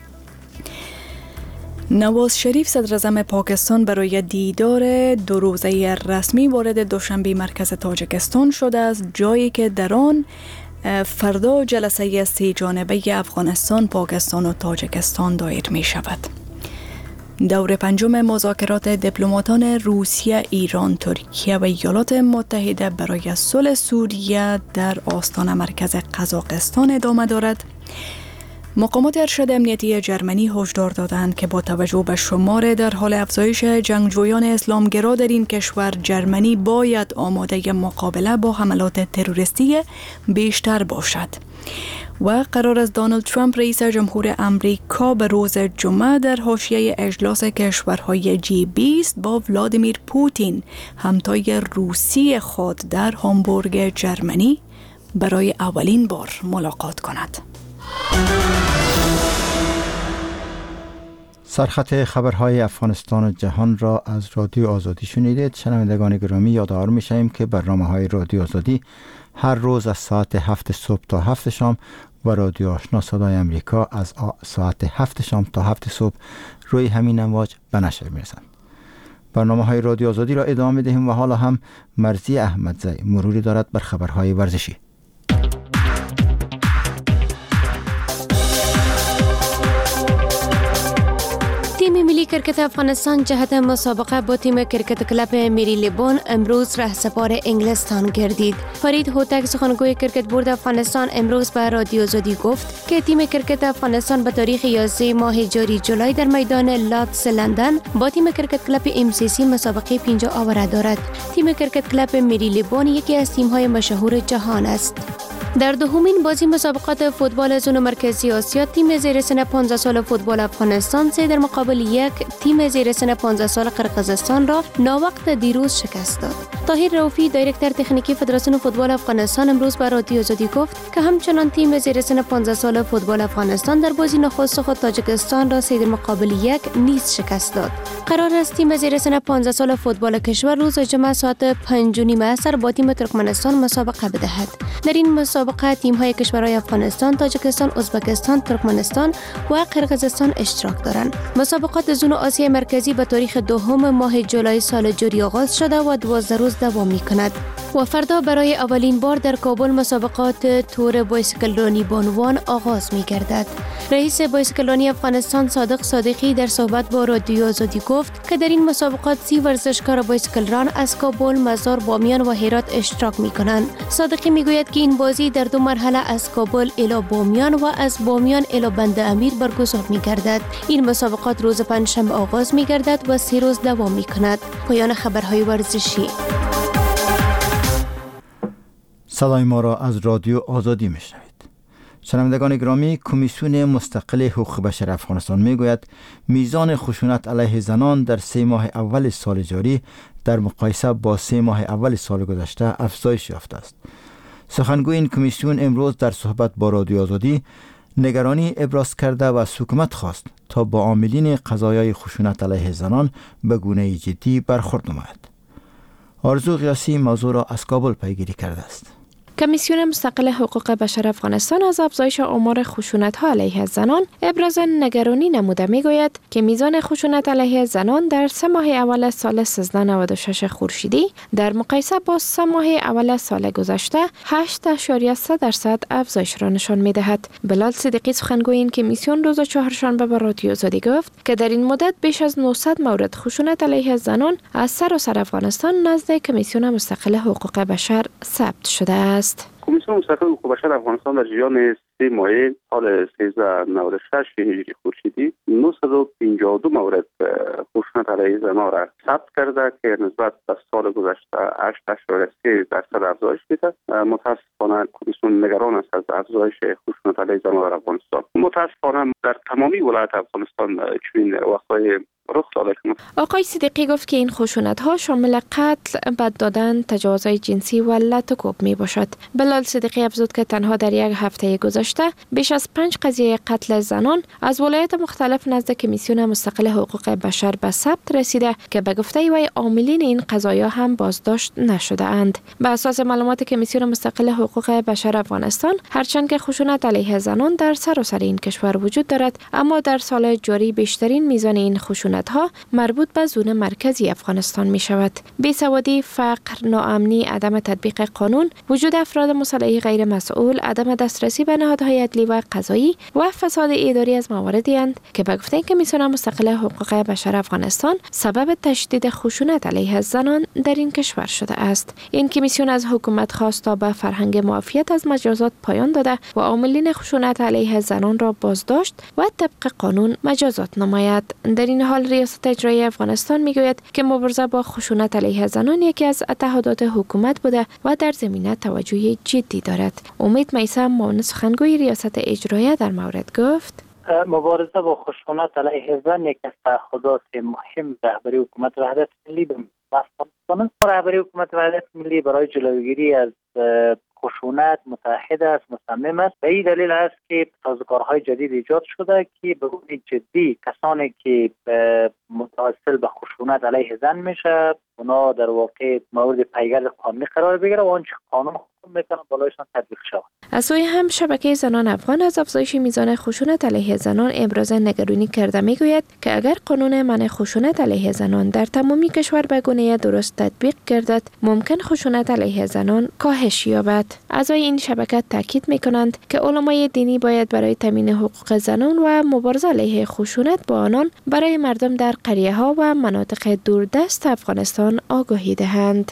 نواز شریف صدر اعظم پاکستان برای دیدار دو روزه رسمی وارد دوشنبه مرکز تاجیکستان شده است، جایی که در آن فردا جلسه سه جانبه افغانستان، پاکستان و تاجیکستان دایر می شود. دور پنجم مذاکرات دیپلماتان روسیه، ایران، ترکیه و ایالات متحده برای صلح سوریه در آستان مرکز قزاقستان ادامه دارد. مقامات ارشد امنیتی جرمنی هشدار دادند که با توجه به شمار در حال افزایش جنگجویان اسلامگرا در این کشور، جرمنی باید آماده مقابله با حملات تروریستی بیشتر باشد. و قرار است دونالد ترامپ رئیس جمهور امریکا به روز جمعه در حاشیه اجلاس کشورهای جی بیست با ولادیمیر پوتین همتای روسی خود در هامبورگ جرمنی برای اولین بار ملاقات کند. سرخط خبرهای افغانستان و جهان را از رادیو آزادی شنیدید. شنوندگان گرامی، یادآور می‌شویم که برنامه‌های رادیو آزادی هر روز از ساعت هفت صبح تا هفت شام و رادیو آشنا صدای امریکا از ساعت هفت شام تا هفت صبح روی همین امواج به نشر می‌رسند. برنامه‌های رادیو آزادی را ادامه می‌دهیم و حالا هم مرزی احمدزی مروری دارد بر خبرهای ورزشی. تیم ملی کرکت افغانستان جهت مسابقه با تیم کرکت کلب میری لیبون امروز رهسپار انگلستان گردید. فرید هوتک سخنگوی کرکت بورد افغانستان امروز به رادیو آزادی گفت که تیم کرکت افغانستان به تاریخ یازده ماه جاری جولای در میدان لادس لندن با تیم کرکت کلب ام سی سی مسابقه پنجاه آوره دارد. تیم کرکت کلب میری لیبون یکی از تیم‌های مشهور جهان است. در دومین بازی مسابقات فوتبال زون مرکزی آسیا تیم زیر سن پانزده سال فوتبال افغانستان سه در مقابل یک تیم زیر سن پانزده سال قرقیزستان را ناوقت دیروز شکست داد. طاهر رؤوفی دایرکتور تکنیکی فدراسیون فوتبال افغانستان امروز به رادیو آزادی گفت که همچنان تیم زیر سن پانزده سال فوتبال افغانستان در بازی نخست خود تاجیکستان را سه در مقابل یک نیز شکست داد. قرار است تیم زیر سن پانزده سال فوتبال کشور روز جمعه ساعت پنج و نیم عصر با تیم ترکمنستان مسابقه بدهد. در این مسابقه تیم‌های کشورهای افغانستان، تاجیکستان، ازبکستان، ترکمنستان و قرقیزستان اشتراک دارند. مسابقات زون آسیا مرکزی به تاریخ دوم ماه جولای سال جاری آغاز شده و دوازده روز دوام می‌کند. و فردا برای اولین بار در کابل مسابقات تور بایسکلرانی بانوان آغاز می‌گردد. رئیس بایسکلرانی افغانستان صادق صادقی در صحبت با رادیو آزادی گفت که در این مسابقات سی ورزشکار بایسکلران از کابل، مزار، بامیان و هرات اشتراک می‌کنند. صادقی می‌گوید که این بازی در دو مرحله از کابل الی بامیان و از بامیان الی بند امیر برگزار می‌گردد. این مسابقات روز پنجشنبه آغاز می‌گردد و سه روز دوام می‌کند. پایان خبرهای ورزشی. صدای ما را از رادیو آزادی میشنوید. شنوندگان گرامی، کمیسیون مستقل حقوق بشر افغانستان میگوید میزان خشونت علیه زنان در سه ماه اول سال جاری در مقایسه با سه ماه اول سال گذشته افزایش یافته است. سخنگوی این کمیسیون امروز در صحبت با رادیو آزادی نگرانی ابراز کرده و از حکومت خواست تا با عاملین قضایای خشونت علیه زنان به گونه جدی برخورد نماید. آرزو قیاسی موضوع را از کابل پیگیری کرده است. کمیسیون مستقل حقوق بشر افغانستان از افزایش آمار خشونت‌ها علیه زنان ابراز نگرانی نموده میگوید که میزان خشونت علیه زنان در سه ماه اول سال سیزده نود و شش خورشیدی در مقایسه با سه ماه اول سال گذشته هشت اشاریه سه درصد افزایش را نشان میدهد. بلال صدیقی سخنگوی این کمیسیون روز چهارشنبه به رادیو آزادی گفت که در این مدت بیش از نهصد مورد خشونت علیه زنان از سراسر افغانستان نزد کمیسیون مستقل حقوق بشر ثبت شده است. کمیسیون مستقل حقوق بشر افغانستان در جریان سه ماهه سال سیزده نود و شش هجری خورشیدی نهصد و پنجاه و دو مورد خشونت علیه زنان را ثبت کرده که نسبت به سال گذشته هشت اشاریه سه درصد افزایش دیده. متاسفانه کمیسیون نگران است از افزایش خشونت علیه زنان در افغانستان. متاسفانه در تمامی ولایت افغانستان چنین وقایع رخ داده. آقای صدیقی گفت که این خشونت ها شامل قتل، بد دادن، تجاوزهای جنسی و لط و کوب می باشد. بلال صدیقی افزود که تنها در یک هفته گذشته بیش از پنج قضیه قتل زنان از ولایات مختلف نزد کمیسیون مستقل حقوق بشر به ثبت رسیده که به گفته وی عاملین این قضایا هم بازداشت نشده اند. به اساس معلومات کمیسیون مستقل حقوق بشر افغانستان، هرچند که خشونت علیه زنان در سراسر این کشور وجود دارد، اما در سال جاری بیشترین میزان این خشونت ها مربوط به زون مرکزی افغانستان می شود. بیسوادی، فقر، ناامنی، عدم تطبیق قانون، وجود افراد مسلح غیر مسئول، عدم دسترسی به نهادهای عدلی و قضایی و فساد اداری از مواردی اند که به گفته کمیسیون مستقل حقوق بشر افغانستان سبب تشدید خشونت علیه زنان در این کشور شده است. این کمیسیون از حکومت خواست تا به فرهنگ معافیت از مجازات پایان داده و عاملین خشونت علیه زنان را بازداشت و طبق قانون مجازات نماید. در این حال ریاست اجرایی افغانستان میگوید که مبارزه با خشونت علیه زنان یکی از تعهدات حکومت بوده و در زمینه توجه جدی دارد. امید میثم معاون سخنگوی ریاست اجرایی در مورد گفت: مبارزه با خشونت علیه زن یکی از تعهدات مهم رهبری حکومت وحدت ملی به افغانستان است. رهبری حکومت وحدت ملی برای جلوگیری از خشونت متحد است، مصمم است. به این دلیل است که سازوکارهای جدید ایجاد شده که به گونه جدی کسانی که متوسل به خشونت علیه زن میشه اونا در واقع مورد پیگرد قانونی قرار بگیره و آنچه قانون حکم میکنه بالایشان تطبیق شود. از سوی هم شبکه زنان افغان از افزایش میزان خشونت علیه زنان ابراز نگرانی کرده میگوید که اگر قانون منع خشونت علیه زنان در تمامی کشور به گونه درست تطبیق گردد ممکن خشونت علیه زنان کاهش یابد. اعضای این شبکه تاکید میکنند که علمای دینی باید برای تامین حقوق زنان و مبارزه علیه خشونت با آنان برای مردم در قریه ها و مناطق دوردست افغانستان آگاهی دهند.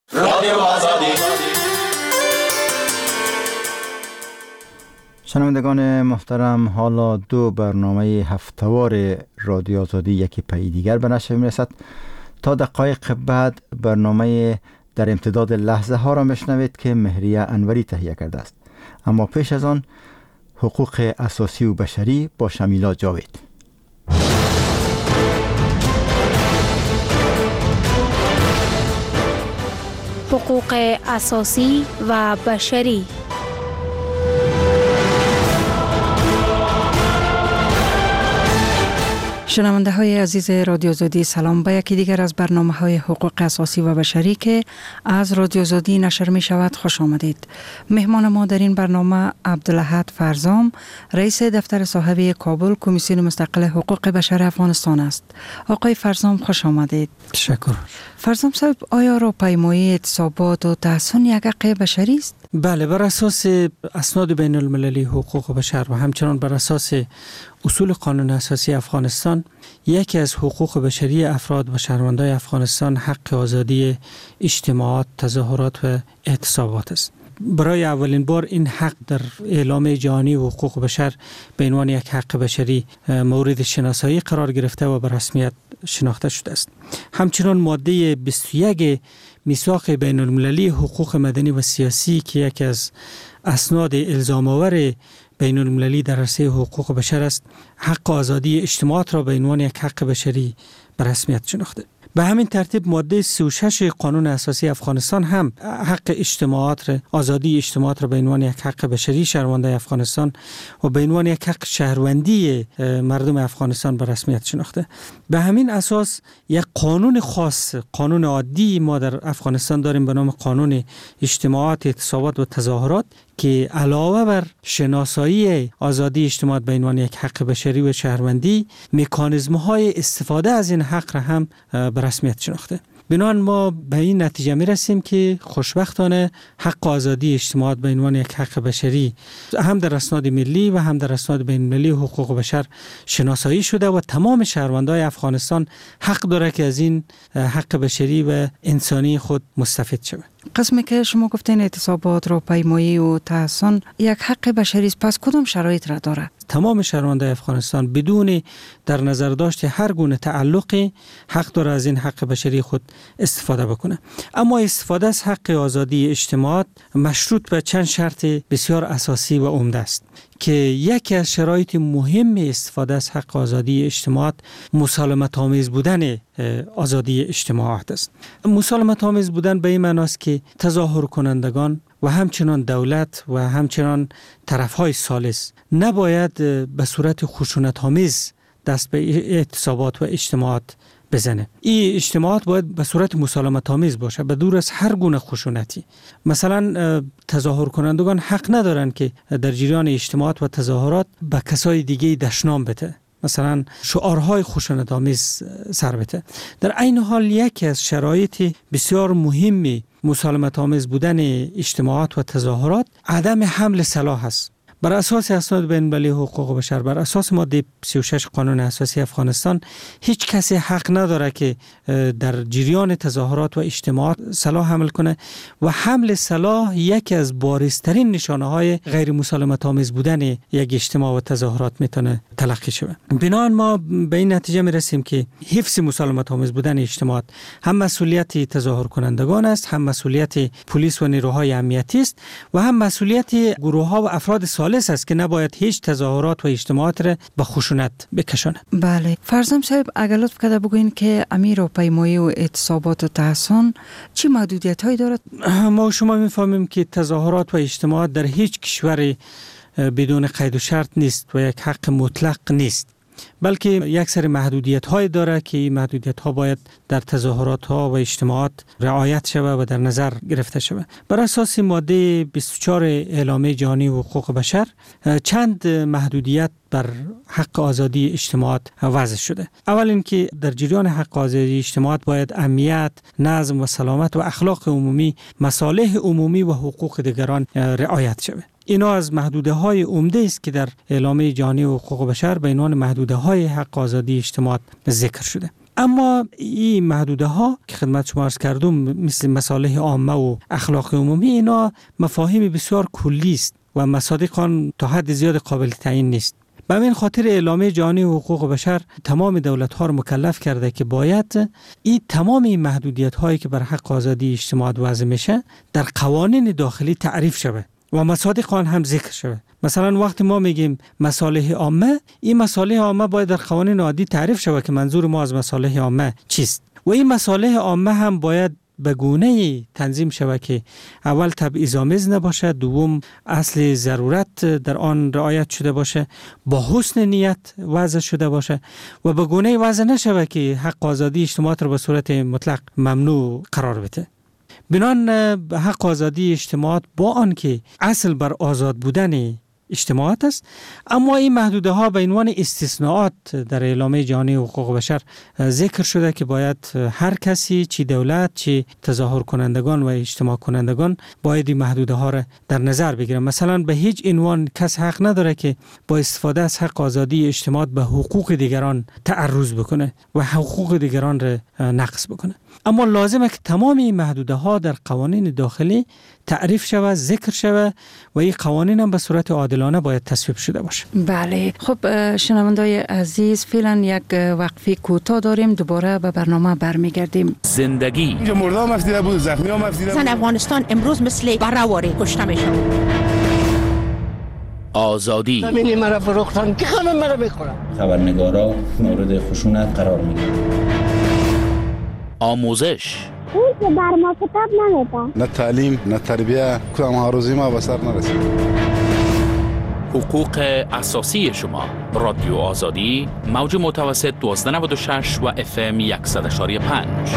شنوندگان محترم، حالا دو برنامه هفتهوار رادیو آزادی یکی پی دیگر به نشر میرسد. تا دقایق بعد برنامه در امتداد لحظه ها را میشنوید که مهریه انوری تهیه کرده است. اما پیش از آن حقوق اساسی و بشری با شمیلا جاوید. حقوق اساسی و بشری. شنونده های عزیز رادیو آزادی، سلام. با یکی دیگر از برنامه های حقوق اساسی و بشری که از رادیو آزادی نشر می شود خوش آمدید. مهمان ما در این برنامه عبدالاحد فرزام، رئیس دفتر صاحبه کابل کمیسیون مستقل حقوق بشر افغانستان است. آقای فرزام خوش آمدید. تشکر. فرزام صاحب، آیا راهپیمایی اعتصابات و تحصن یک حق بشری است؟ بله، بر اساس اسناد بین المللی حقوق بشر و همچنان بر اساس اصول قانون اساسی افغانستان، یکی از حقوق بشری افراد و شهروندان افغانستان حق آزادی اجتماعات، تظاهرات و اعتصابات است. برای اولین بار این حق در اعلام جهانی حقوق بشر به عنوان یک حق بشری مورد شناسایی قرار گرفته و به رسمیت شناخته شده است. همچنان ماده بیست و یک میثاق بین المللی حقوق مدنی و سیاسی که یکی از اسناد الزام آور بین المللی در عرصه حقوق بشر است، حق آزادی اجتماعات را به عنوان یک حق بشری به رسمیت شناخته. به همین ترتیب ماده سی و شش قانون اساسی افغانستان هم حق اجتماعات را، آزادی اجتماعات را به عنوان یک حق بشری شهروندان افغانستان و به عنوان یک حق شهروندی مردم افغانستان به رسمیت شناخته. به همین اساس یک قانون خاص، قانون عادی ما در افغانستان داریم به نام قانون اجتماعات، اعتصابات و تظاهرات که علاوه بر شناسایی آزادی اجتماعات به عنوان یک حق بشری و شهروندی، مکانیزم‌های استفاده از این حق را هم به رسمیت شناخته. بنابراین ما به این نتیجه می رسیم که خوشبختانه حق آزادی اجتماعات به عنوان یک حق بشری هم در اسناد ملی و هم در اسناد بین المللی حقوق بشر شناسایی شده و تمام شهروندان افغانستان حق داره که از این حق بشری و انسانی خود مستفید شود. قسمی که شما گفتین اعتصابات، راهپیمایی و تحصن یک حق بشری است، پس کدام شرایط را داره؟ تمام شهروندان افغانستان بدون در نظر داشت هر گونه تعلقی حق داره از این حق بشری خود استفاده بکنه. اما استفاده از حق آزادی اجتماعات مشروط به چند شرط بسیار اساسی و عمده است که یکی از شرایط مهم استفاده از حق آزادی اجتماعات مسالمت آمیز بودن آزادی اجتماعات است. مسالمت آمیز بودن به این معنی است که تظاهر کنندگان و همچنان دولت و همچنان طرفهای ثالث نباید به صورت خشونت آمیز دست به اعتصابات و اجتماعات بزنه. این اجتماعات باید به صورت مسالمت آمیز باشه، به دور از هر گونه خشونتی. مثلا تظاهر کنندگان حق ندارن که در جریان اجتماعات و تظاهرات به کسای دیگه دشنام بده، مثلا شعارهای خشونت آمیز سر بده. در عین حال یکی از شرایط بسیار مهمی مسالمت آمیز بودن اجتماعات و تظاهرات عدم حمل سلاح است. بر اساس اسناد بین المللی حقوق بشر، بر اساس ماده سی و شش قانون اساسی افغانستان، هیچ کسی حق نداره که در جریان تظاهرات و اجتماعات سلاح حمل کنه و حمل سلاح یکی از بارزترین نشانه های غیر مسالمت آمیز بودن یک اجتماع و تظاهرات میتونه تلقی شود. بنابراین ما به این نتیجه میرسیم که حفظ مسالمت آمیز بودن اجتماعات هم مسئولیت تظاهر کنندگان است، هم مسئولیت پلیس و نیروهای امنیتی است و هم مسئولیت گروه ها و افراد سالس است که نباید هیچ تظاهرات و اجتماعات را به خشونت بکشانه. بله، فرزام صاحب اگر لطف کرده بگوین که امیر و پیمایی و اعتصابات و تحصن چی محدودیت هایی دارد؟ ما شما میفهمیم که تظاهرات و اجتماعات در هیچ کشور بدون قید و شرط نیست و یک حق مطلق نیست، بلکه یک سری محدودیت های داره که این محدودیت ها باید در تظاهرات ها و اجتماعات رعایت شود و در نظر گرفته شود. بر اساس ماده بیست و چهار اعلامیه جهانی حقوق بشر چند محدودیت بر حق آزادی اجتماعات وضع شده. اول اینکه در جریان حق آزادی اجتماعات باید امنیت، نظم و سلامت و اخلاق عمومی، مصالح عمومی و حقوق دیگران رعایت شود. اینا از محدوده های عمده است که در اعلامیه جهانی حقوق بشر به عنوان محدوده های حق آزادی اجتماعات ذکر شده. اما این محدوده ها که خدمت شما عرض کردم مثل مصالح عامه و اخلاق عمومی، اینا مفاهیم بسیار کلی است و مصادیق آن تا حد زیاد قابل تعیین نیست. به همین خاطر اعلامیه جهانی حقوق بشر تمام دولت ها را مکلف کرده که باید این تمام محدودیت هایی که بر حق آزادی اجتماعات وضع میشه در قوانین داخلی تعریف شود و مصادیق آن هم ذکر شود. مثلا وقتی ما میگیم مصالح عامه، این مصالح عامه باید در قوانین عادی تعریف شود که منظور ما از مصالح عامه چیست و این مصالح عامه هم باید به گونه تنظیم شود که اول تبعیض‌آمیز نباشه، دوم اصل ضرورت در آن رعایت شده باشه، با حسن نیت وضع شده باشه و به گونه وضع نشود که حق آزادی اجتماعات را به صورت مطلق ممنوع قرار بده. بنان حق آزادی اجتماعات با آن که اصل بر آزاد بودن اجتماعات است، اما این محدوده ها به عنوان استثناءات در اعلامیه جهانی حقوق بشر ذکر شده که باید هر کسی، چی دولت چی تظاهر کنندگان و اجتماع کنندگان، باید این محدوده ها را در نظر بگیرن. مثلا به هیچ عنوان کس حق نداره که با استفاده از حق آزادی اجتماعات به حقوق دیگران تعرض بکنه و حقوق دیگران را نقض بکنه. اما لازمه که تمام این محدوده ها در قوانین داخلی تعریف شود، ذکر شود و این قوانین هم به صورت عادلانه باید تصویب شده باشه. بله. خب شنوندای عزیز، فعلا یک وقفه کوتاه داریم، دوباره به برنامه برمیگردیم. زندگی اینجا مردم مفیده بود، زخمی ها مفیده بود. زن افغانستان امروز مثل برآواره کشته میشن. آزادی همینی مرا فروختن که همه مرا میخورن. خبرنگارا مورد خشونت قرار میگیرن. آموزش اون که بر ما کتاب نمیده، نه تعلیم نه تربیه، کدام ها روزی ما به سر نرسید. حقوق اساسی شما. رادیو آزادی، موج متوسط دوازده نود و شش و اف ام صد و پنج.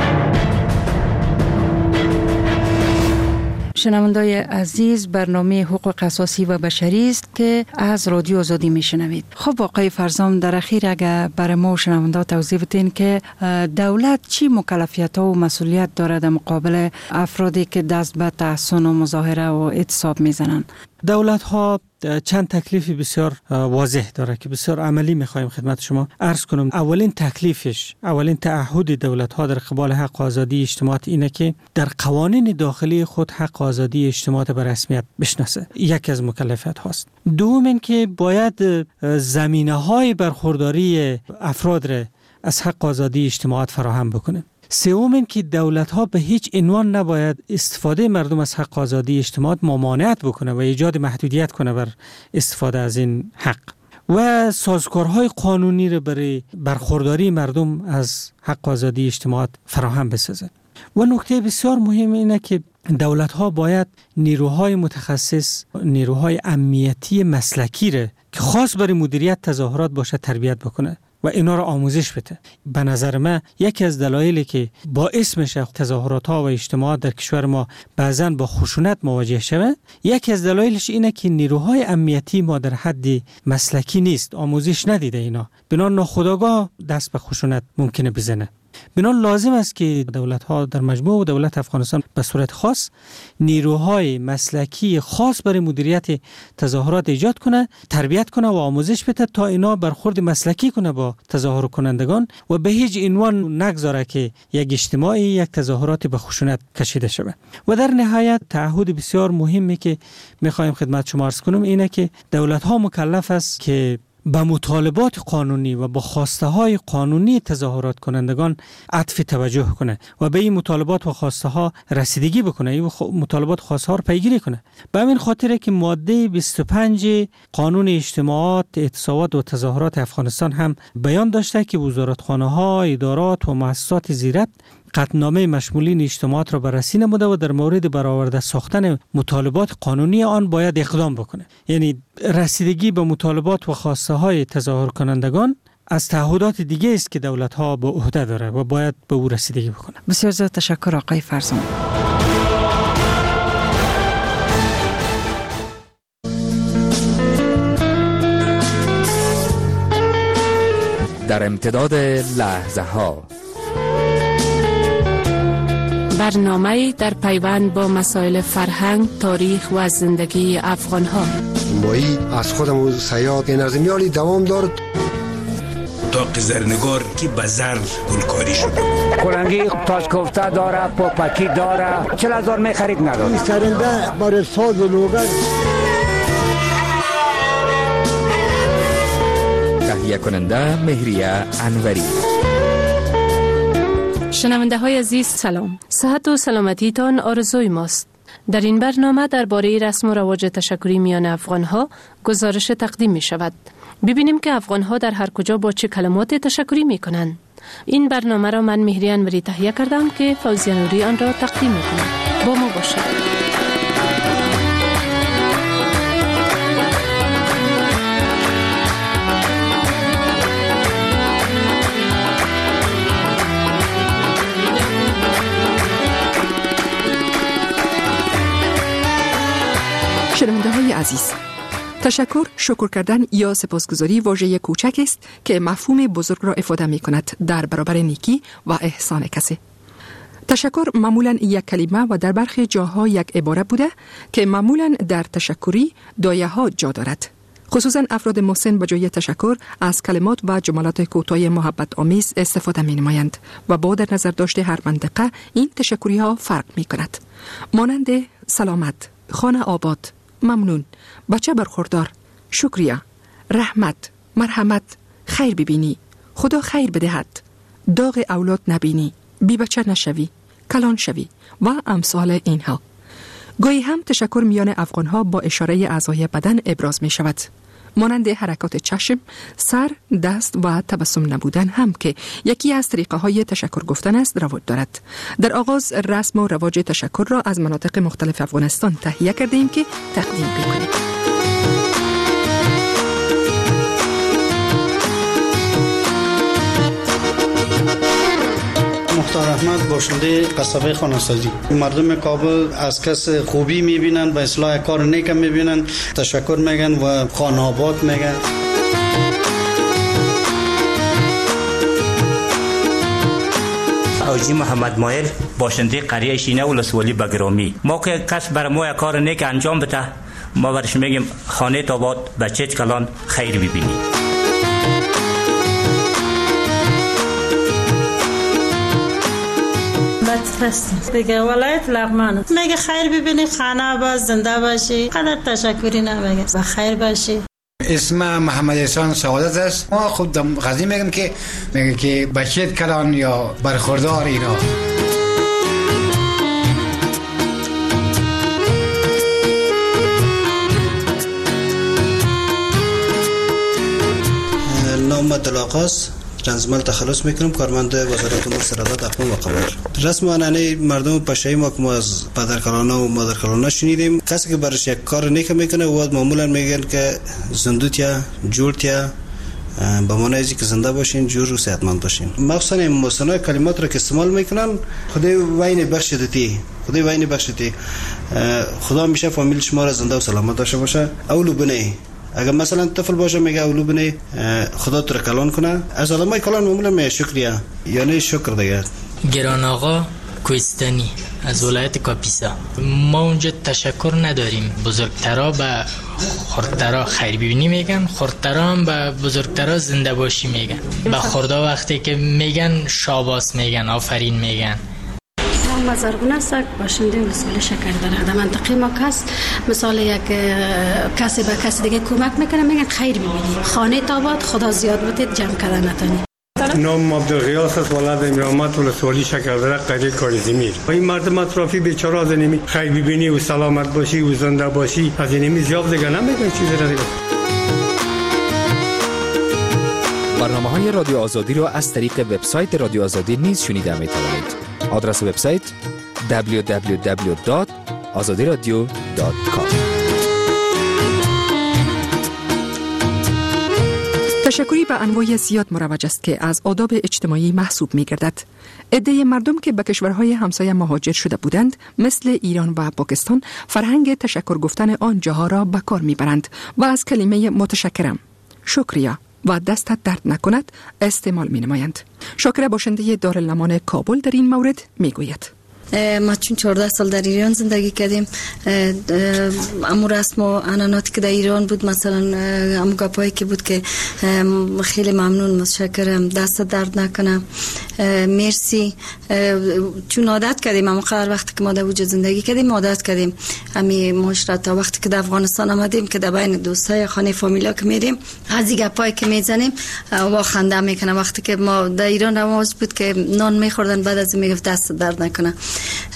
شنوندای عزیز، برنامه حقوق اساسی و بشری است که از رادیو آزادی میشنوید. خب آقای فرزام، در اخیر اگر برای ما شنوندا توضیح بدین که دولت چی مکلفیت ها و مسئولیت دارد در مقابل افرادی که دست به تحصن و مظاهره و اعتصاب میزنن؟ دولت ها چند تکلیف بسیار واضح داره که بسیار عملی میخوایم خدمت شما عرض کنم. اولین تکلیفش، اولین تعهد دولت ها در قبال حق آزادی اجتماعات اینه که در قوانین داخلی خود حق آزادی اجتماعات به رسمیت بشناسه. یک از مکلفیت هاست. دوم این که باید زمینه های برخورداری افراد را از حق آزادی اجتماعات فراهم بکنه. سوم این که دولت ها به هیچ عنوان نباید استفاده مردم از حق آزادی اجتماعات ممانعت بکنه و ایجاد محدودیت کنه بر استفاده از این حق و سازوکارهای قانونی را برای برخورداری مردم از حق آزادی اجتماعات فراهم بسازه. و نکته بسیار مهم اینه که دولت ها باید نیروهای متخصص، نیروهای امنیتی مسلکی را که خاص برای مدیریت تظاهرات باشه تربیت بکنه و اینا را آموزش بده. به نظر من یکی از دلایلی که باعث میشه تظاهرات ها و اجتماعات در کشور ما بعضاً با خشونت مواجه شوه، یکی از دلایلش اینه که نیروهای امنیتی ما در حد مسلکی نیست، آموزش ندیده اینا، بنا ناخودآگاه دست به خشونت ممکنه بزنه. بنابراین لازم است که دولت ها در مجموع و دولت افغانستان به صورت خاص نیروهای مسلکی خاص برای مدیریت تظاهرات ایجاد کنه، تربیت کنه و آموزش بده تا اینا برخورد مسلکی کنه با تظاهر کنندگان و به هیچ عنوان نگذاره که یک اجتماعی یک تظاهرات به خشونت کشیده شود. و در نهایت تعهد بسیار مهمی که میخوایم خدمت شما عرض کنم اینه که دولت ها مکلف است که به مطالبات قانونی و با خواسته های قانونی تظاهرات کنندگان عطف توجه کنه و به این مطالبات و خواسته ها رسیدگی بکنه، این مطالبات خواسته ها رو پیگیری کنه. به همین خاطره که ماده بیست و پنج قانون اجتماعات، اعتصابات و تظاهرات افغانستان هم بیان داشته که وزارتخانه ها، ادارات و مؤسسات زیرت قطعنامه مشمولین اجتماعات را بررسی نموده و در مورد برآورده ساختن مطالبات قانونی آن باید اقدام بکنه. یعنی رسیدگی به مطالبات و خواسته های تظاهر کنندگان از تعهدات دیگه است که دولت ها به عهده داره و باید به او رسیدگی بکنه. بسیار زیاد تشکر آقای فرزام. در امتداد لحظه ها، برنامه در پیوند با مسائل فرهنگ، تاریخ و زندگی افغان ها. مایی از خودم و سیاد این از میالی دوام دارد. اتاق زرنگار که بزر گلکاری شده، کلنگی تاش کوفته داره، پاپکی داره، چل هزار می خرید نداره. سرنده برای ساز و لوگر. تهیه کننده مهریه انوری. شنونده های عزیز سلام. صحت و سلامتی تان آرزوی ماست. در این برنامه درباره رسم و رواج تشکری میان افغان‌ها گزارش تقدیم می شود. ببینیم که افغان‌ها در هر کجا با چه کلمات تشکری می کنند. این برنامه را من مهری انوری تهیه کردم که فوزیه نوری آن را تقدیم می کنم. با ما باشید. شنونده های عزیز، تشکر، شکر کردن یا سپاسگزاری واژه کوچک است که مفهوم بزرگ را افاده می کند در برابر نیکی و احسان کسی. تشکر معمولا یک کلمه و در برخی جاها یک عباره بوده که معمولا در تشکری دایه ها جا دارد. خصوصا افراد محسن به جای تشکر از کلمات و جملات کوتاه محبت آمیز استفاده می نمایند و با در نظر داشته هر منطقه این تشکری ها فرق می کند. مانند سلامت، خانه آباد، ممنون، بچه برخوردار، شکریه، رحمت، مرحمت، خیر ببینی، خدا خیر بدهد، داغ اولاد نبینی، بی بچه نشوی، کلان شوی و امثال اینها. گاهی هم تشکر میان افغانها با اشاره اعضای بدن ابراز می شود. مانند حرکات چشم، سر، دست و تبسم نبودن هم که یکی از طریقه های تشکر گفتن است رواج دارد. در آغاز رسم و رواج تشکر را از مناطق مختلف افغانستان تهیه کرده ایم که تقدیم بکنیم. مختار احمد، باشنده قصبه خانه‌سازی. مردم کابل از کس خوبی میبینن و اصلاح کار نیک میبینن، تشکر میگن و خانه آباد میگن. حاجی محمد مایل، باشنده قریه شینه ولسوالی بگرامی. ما که کس بر ما کار نیک انجام بده، ما برش میگیم خانه آباد، بچه کلان، خیر ببینی. بس دیگه ولایت لغمان میگه خیر ببینی، خانه باز، زنده باشی، قدر تشکری نمیگه و خیر باشی. اسم محمد احسان سعادت است. ما خود غزی میگم که میگه که بچه کلان یا برخوردار اینا. نام دلاقاس رنزمال تخلص میکنم، کارمند وزارت امور سرادات اقوام و قبایل. رسم و عنعنه مردم پشایی ما که ما از پدرکلانه و مادرکلانه شنیدیم، کسی که برش یک کار نیک میکنه و معمولا میگن که زندوتیا جورتیا، به معنی ازی که زنده باشین، جور و صحتمند باشین. مخصوصا مصنوع کلمات را که استعمال میکنن، خدای وین بخشیدتی، خدای وین بخشیدتی، خدا میشه فامیل شما را زنده و سلامت داشته باشه. اولو بنه اگر مثلا طفل باشه میگه اولو بنه خدا تو را کلان کنه. از علمای کلان معمولا میگه شکریه، یعنی شکر دیگه. گران آقا کوهستانی از ولایت کاپیسا. ما اونجا تشکر نداریم، بزرگترا به خردترا خیر ببینی میگن، خردترا هم به بزرگترا زنده باشی میگن، به خردا وقتی که میگن شاباس میگن، آفرین میگن. مزرگونه است باشنده مسئول شکر داره. در منطقه ما کس مثال یک کسی به کسی دیگه کمک میکنه میگن خیر ببینی، خانه آباد، خدا زیاد بتید، جمع کردن نتونی. نام عبدالغیاث است، ولد امامت ولسوالی شکردره قریه کاریزمی. این مردم اطرافی بیچاره از اینمی خیر ببینی و سلامت باشی و زنده باشی، از اینمی زیاد دیگه نمیگن چیزی را دیگه. برنامه های رادیو آزادی را از طریق وبسایت رادیو آزادی نیز شنیده می توانید. آدرس وبسایت دبلیو دبلیو دبلیو دات آزادی رادیو دات کام. تشکری به انواع زیاد مروج است که از آداب اجتماعی محسوب می گردد. عده مردم که به کشورهای همسایه مهاجر شده بودند مثل ایران و پاکستان فرهنگ تشکر گفتن آن جاها را به کار می برند و از کلمه متشکرم، شکریه و دستت درد نکند استعمال می نمایند. شاکر باشنده دارالنمان کابل در این مورد می گوید. ما چون چهارده سال در ایران زندگی کردیم، امو رسم و عنعناتی که در ایران بود، مثلا امو گپایی که بود که خیلی ممنون، متشکرم، دست درد نکنم، مرسی، چون عادت کردیم امو قدر وقتی که ما در وجود زندگی کردیم عادت کردیم امی معاشرت. تا وقتی که در افغانستان آمدیم که در بین دوستای خانه فامیلا که میریم از این گپایی که میزنیم وا خنده میکنه. وقتی که ما در ایران رواج بود که نان میخوردن بعد از میگفت دست درد نکنه.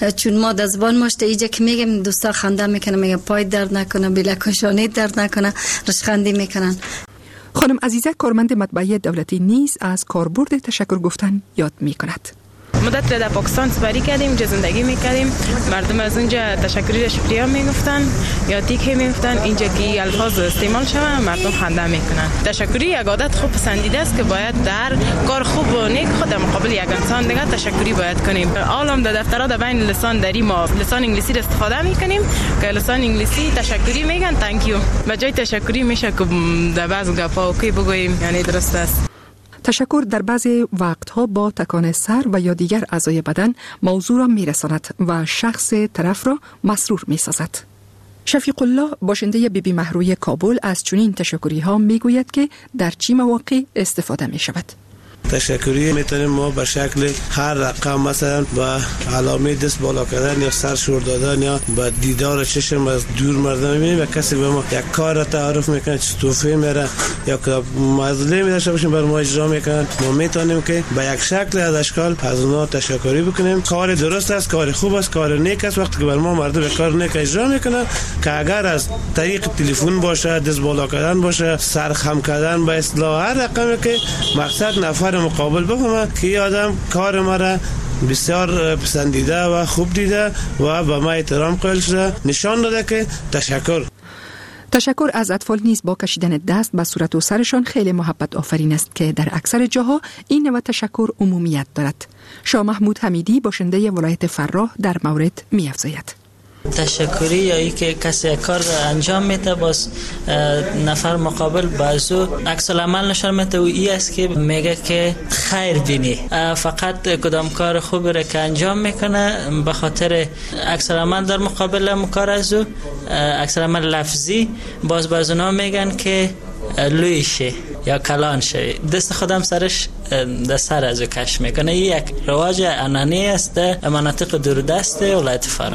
چون ما در زبان ماست اینجا که میگم دوستا خنده میکنه، میگه پای درد نکنه، بلکشانی درد نکنه، رشخندی میکنن. خانم عزیزه کارمند مطبعه دولتی نیز از کاربرد تشکر گفتن یاد میکند. مدت در پاکستان سپری کردیم، اونجا زندگی میکردیم، مردم از اونجا تشکری را شکریه میگفتن یا تیکه میگفتن، اینجا که الفاظ استعمال شوه مردم خنده میکنن. تشکری یک عادت خوب پسندیده است که باید در کار خوب و نیک خود در مقابل یک انسان دیگه تشکری باید کنیم. عالم در دفترها در بین لسان دری ما لسان انگلیسی را استفاده میکنیم که لسان انگلیسی تشکری میگن تانک یو، و جای تشکری میشه که در بعض گپا اوکی بگوییم، یعنی درست است. تشکر در بعضی وقتها با تکان سر و یا دیگر اعضای بدن موضوع را میرساند و شخص طرف را مسرور میسازد. شفیق الله باشنده بی بی مهروی کابل از چنین تشکری ها میگوید که در چه مواقع استفاده می شود. تشکری میتونیم ما به شکل هر رقم، مثلا با علامه دست بالا کردن یا سر شور دادن یا با دیدار چشم از دور مردم میبینیم و کسی به ما یک کار را تعارف میکنه، چه توفیه میره یا که مظلمی داشته باشیم بر ما اجرا میکنن، ما میتونیم که به یک شکل از اشکال از اونها تشکری بکنیم. کار درست است، کار خوب است، کار نیک است. وقتی که بر ما مردم کار نیک اجرا میکنن که اگر از طریق تلفن باشه، دست بالا کردن باشه، سر خم کردن، به اصطلاح هر رقمی که مقصد نفر مقابل بفهمه که این آدم کار ما را بسیار پسندیده و خوب دیده و به ما احترام قائل شده، نشان داده که تشکر. تشکر از اطفال نیز با کشیدن دست به صورت و سرشان خیلی محبت آفرین است که در اکثر جاها این نوع تشکر عمومیت دارد. شاه محمود حمیدی باشنده ولایت فراه در مورد می افزاید. تشکری یا ای که کسی کار انجام میده باز نفر مقابل بازو عکس العمل نشان میده و ای است که میگه که خیر بینی، فقط کدام کار خوبی را که انجام میکنه به خاطر عکس العمل در مقابل کار از او عکس العمل لفظی باز بازونا میگن که لوی شه یا کلان شه، دست خودم سرش در سر از او کش میکنه. یک رواج عنعنی است در مناطق دوردست ولایت فراه.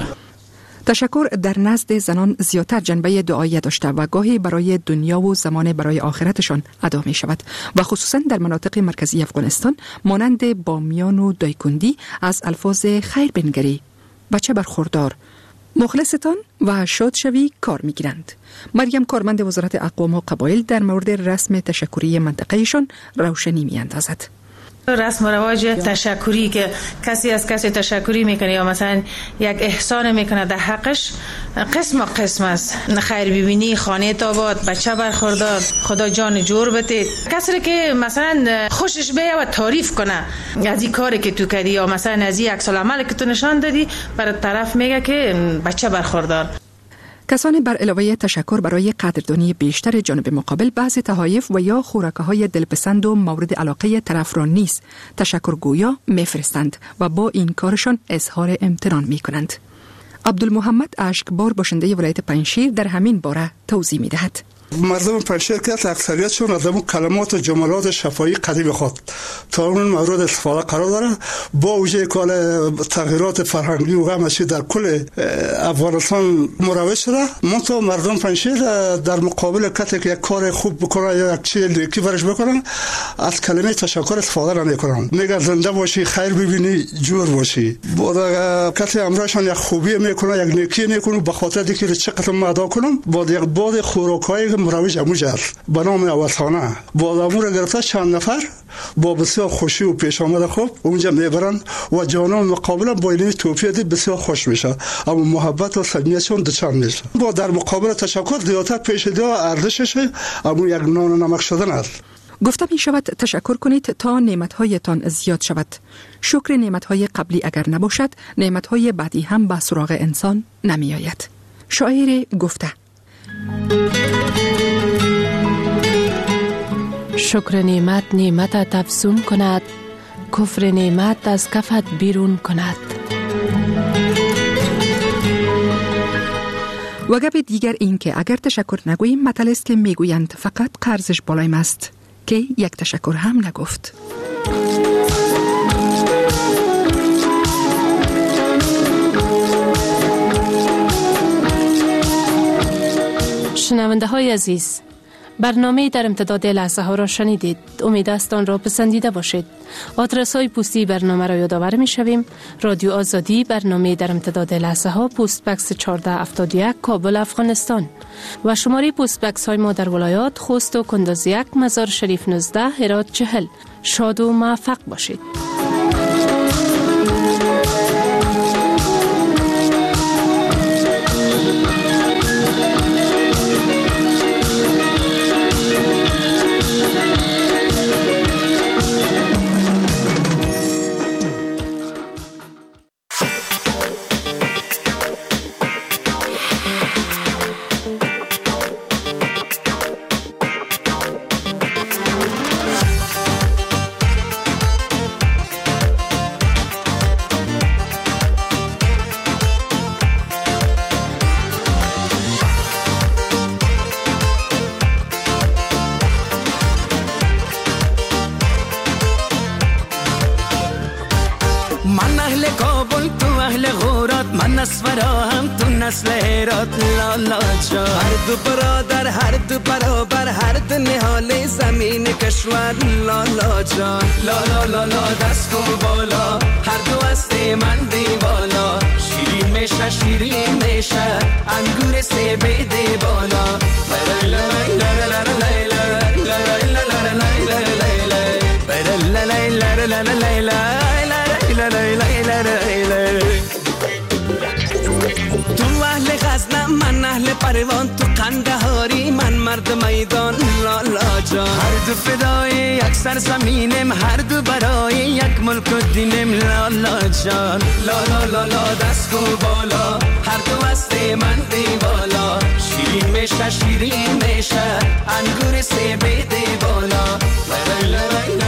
تشکر در نزد زنان زیادتر جنبه دعایی داشته و گاهی برای دنیا و زمان برای آخرتشان ادا می شود و خصوصا در مناطق مرکزی افغانستان مانند بامیان و دایکندی از الفاظ خیر بنگری، بچه برخوردار، مخلصتان و شاد شوی کار می گیرند. مریم کارمند وزارت اقوام و قبایل در مورد رسم تشکری منطقهشان روشنی می اندازد. رسم و رواج تشکری که کسی از کسی تشکری میکنه یا مثلا یک احسان میکنه در حقش قسم و قسم است. خیر ببینی، خانه تاباد، بچه برخوردار، خدا جان جور بده. کسی که مثلا خوشش بیاد و تعریف کنه از این کاری که تو کردی یا مثلا از این عکس العمل که تو نشان دادی، برای طرف میگه که بچه برخوردار. کسانی بر علاوه تشکر برای قدردانی بیشتر جانب مقابل بعضی تحایف و یا خوراک‌های دلپسند و مورد علاقه طرف را نیز تشکرگویا میفرستند و با این کارشان اظهار امتنان میکنند. عبدالمحمد اشکبار باشنده ولایت پنجشیر در همین باره توضیح میدهد. مردم پنجشیر که اکثریتشون از اون کلمات و جملات شفاهی قدیم خود تا اون مورد استفاده قرار داره. با وجود کال تغییرات فرهنگی و همشی در کل افغانستان مروج شده، منتها مردم پنجشیر در مقابل کسی که یک کار خوب بکنه یا یک چیز نیکی برش بکنن از کلمه تشکر استفاده نمیکنن. میگن زنده باشی، خیر ببینی، جور باشی. با کسی امرشان یک خوبی میکنه، یک نیکی میکنه، به خاطر اینکه چقدر ما ادا کنم با یک بعد خوراکای مروج اموج است به نام اوسانه. با امور گرفته چند نفر با بسیار خوشی و پیش آمد خوب اونجا میبرن و جانان مقابل با این توفیق بسیار خوش میشه، اما محبت و صمیمیتشون دچار میشه. با در مقابل تشکر زیادتر پیش دو ارزشش اما یک نان و نمک شدن است. گفته می شود تشکر کنید تا نعمتهایتان زیاد شود. شکر نعمتهای قبلی اگر نباشد، نعمتهای بعدی هم به سراغ انسان نمی آید. شاعر گفته: شکر نعمت نعمت افزون کند، کفر نعمت از کفت بیرون کند. و گپ دیگر این که اگر تشکر نگوییم مطلع است که میگویند فقط قرضش بالایم است که یک تشکر هم نگفت. شنونده های عزیز، برنامه در امتداد لحظه ها را شنیدید. امید است آن را پسندیده باشید. آدرس های پستی برنامه را یادآور می شویم. رادیو آزادی، برنامه در امتداد لحظه ها، پست بکس چهارده هفتاد و یک، کابل، افغانستان. و شماره پست بکس های ما در ولایات خوست و کندز یک، مزار شریف نوزده، هرات چهل. شاد و موفق باشید. نسل هرات لالا جان، هر دو برادر هر دو برابر، هر دو نهال زمین کشور لالا جان. لالا لالا دست کو بالا، هر دو است من دی بالا. شیرین میشه شیرین میشه انگور سه بده بالا. غزنم من اهل پروان، تو قندهاری من مرد میدان لالا جان. هر دو فدای یک سرزمینم، هر دو برای یک ملک و دینم لالا جان. لالا لالا دست کو بالا، هر دو است من دی بالا. شیرین میشه شیرین میشه انگور سه بده بالا.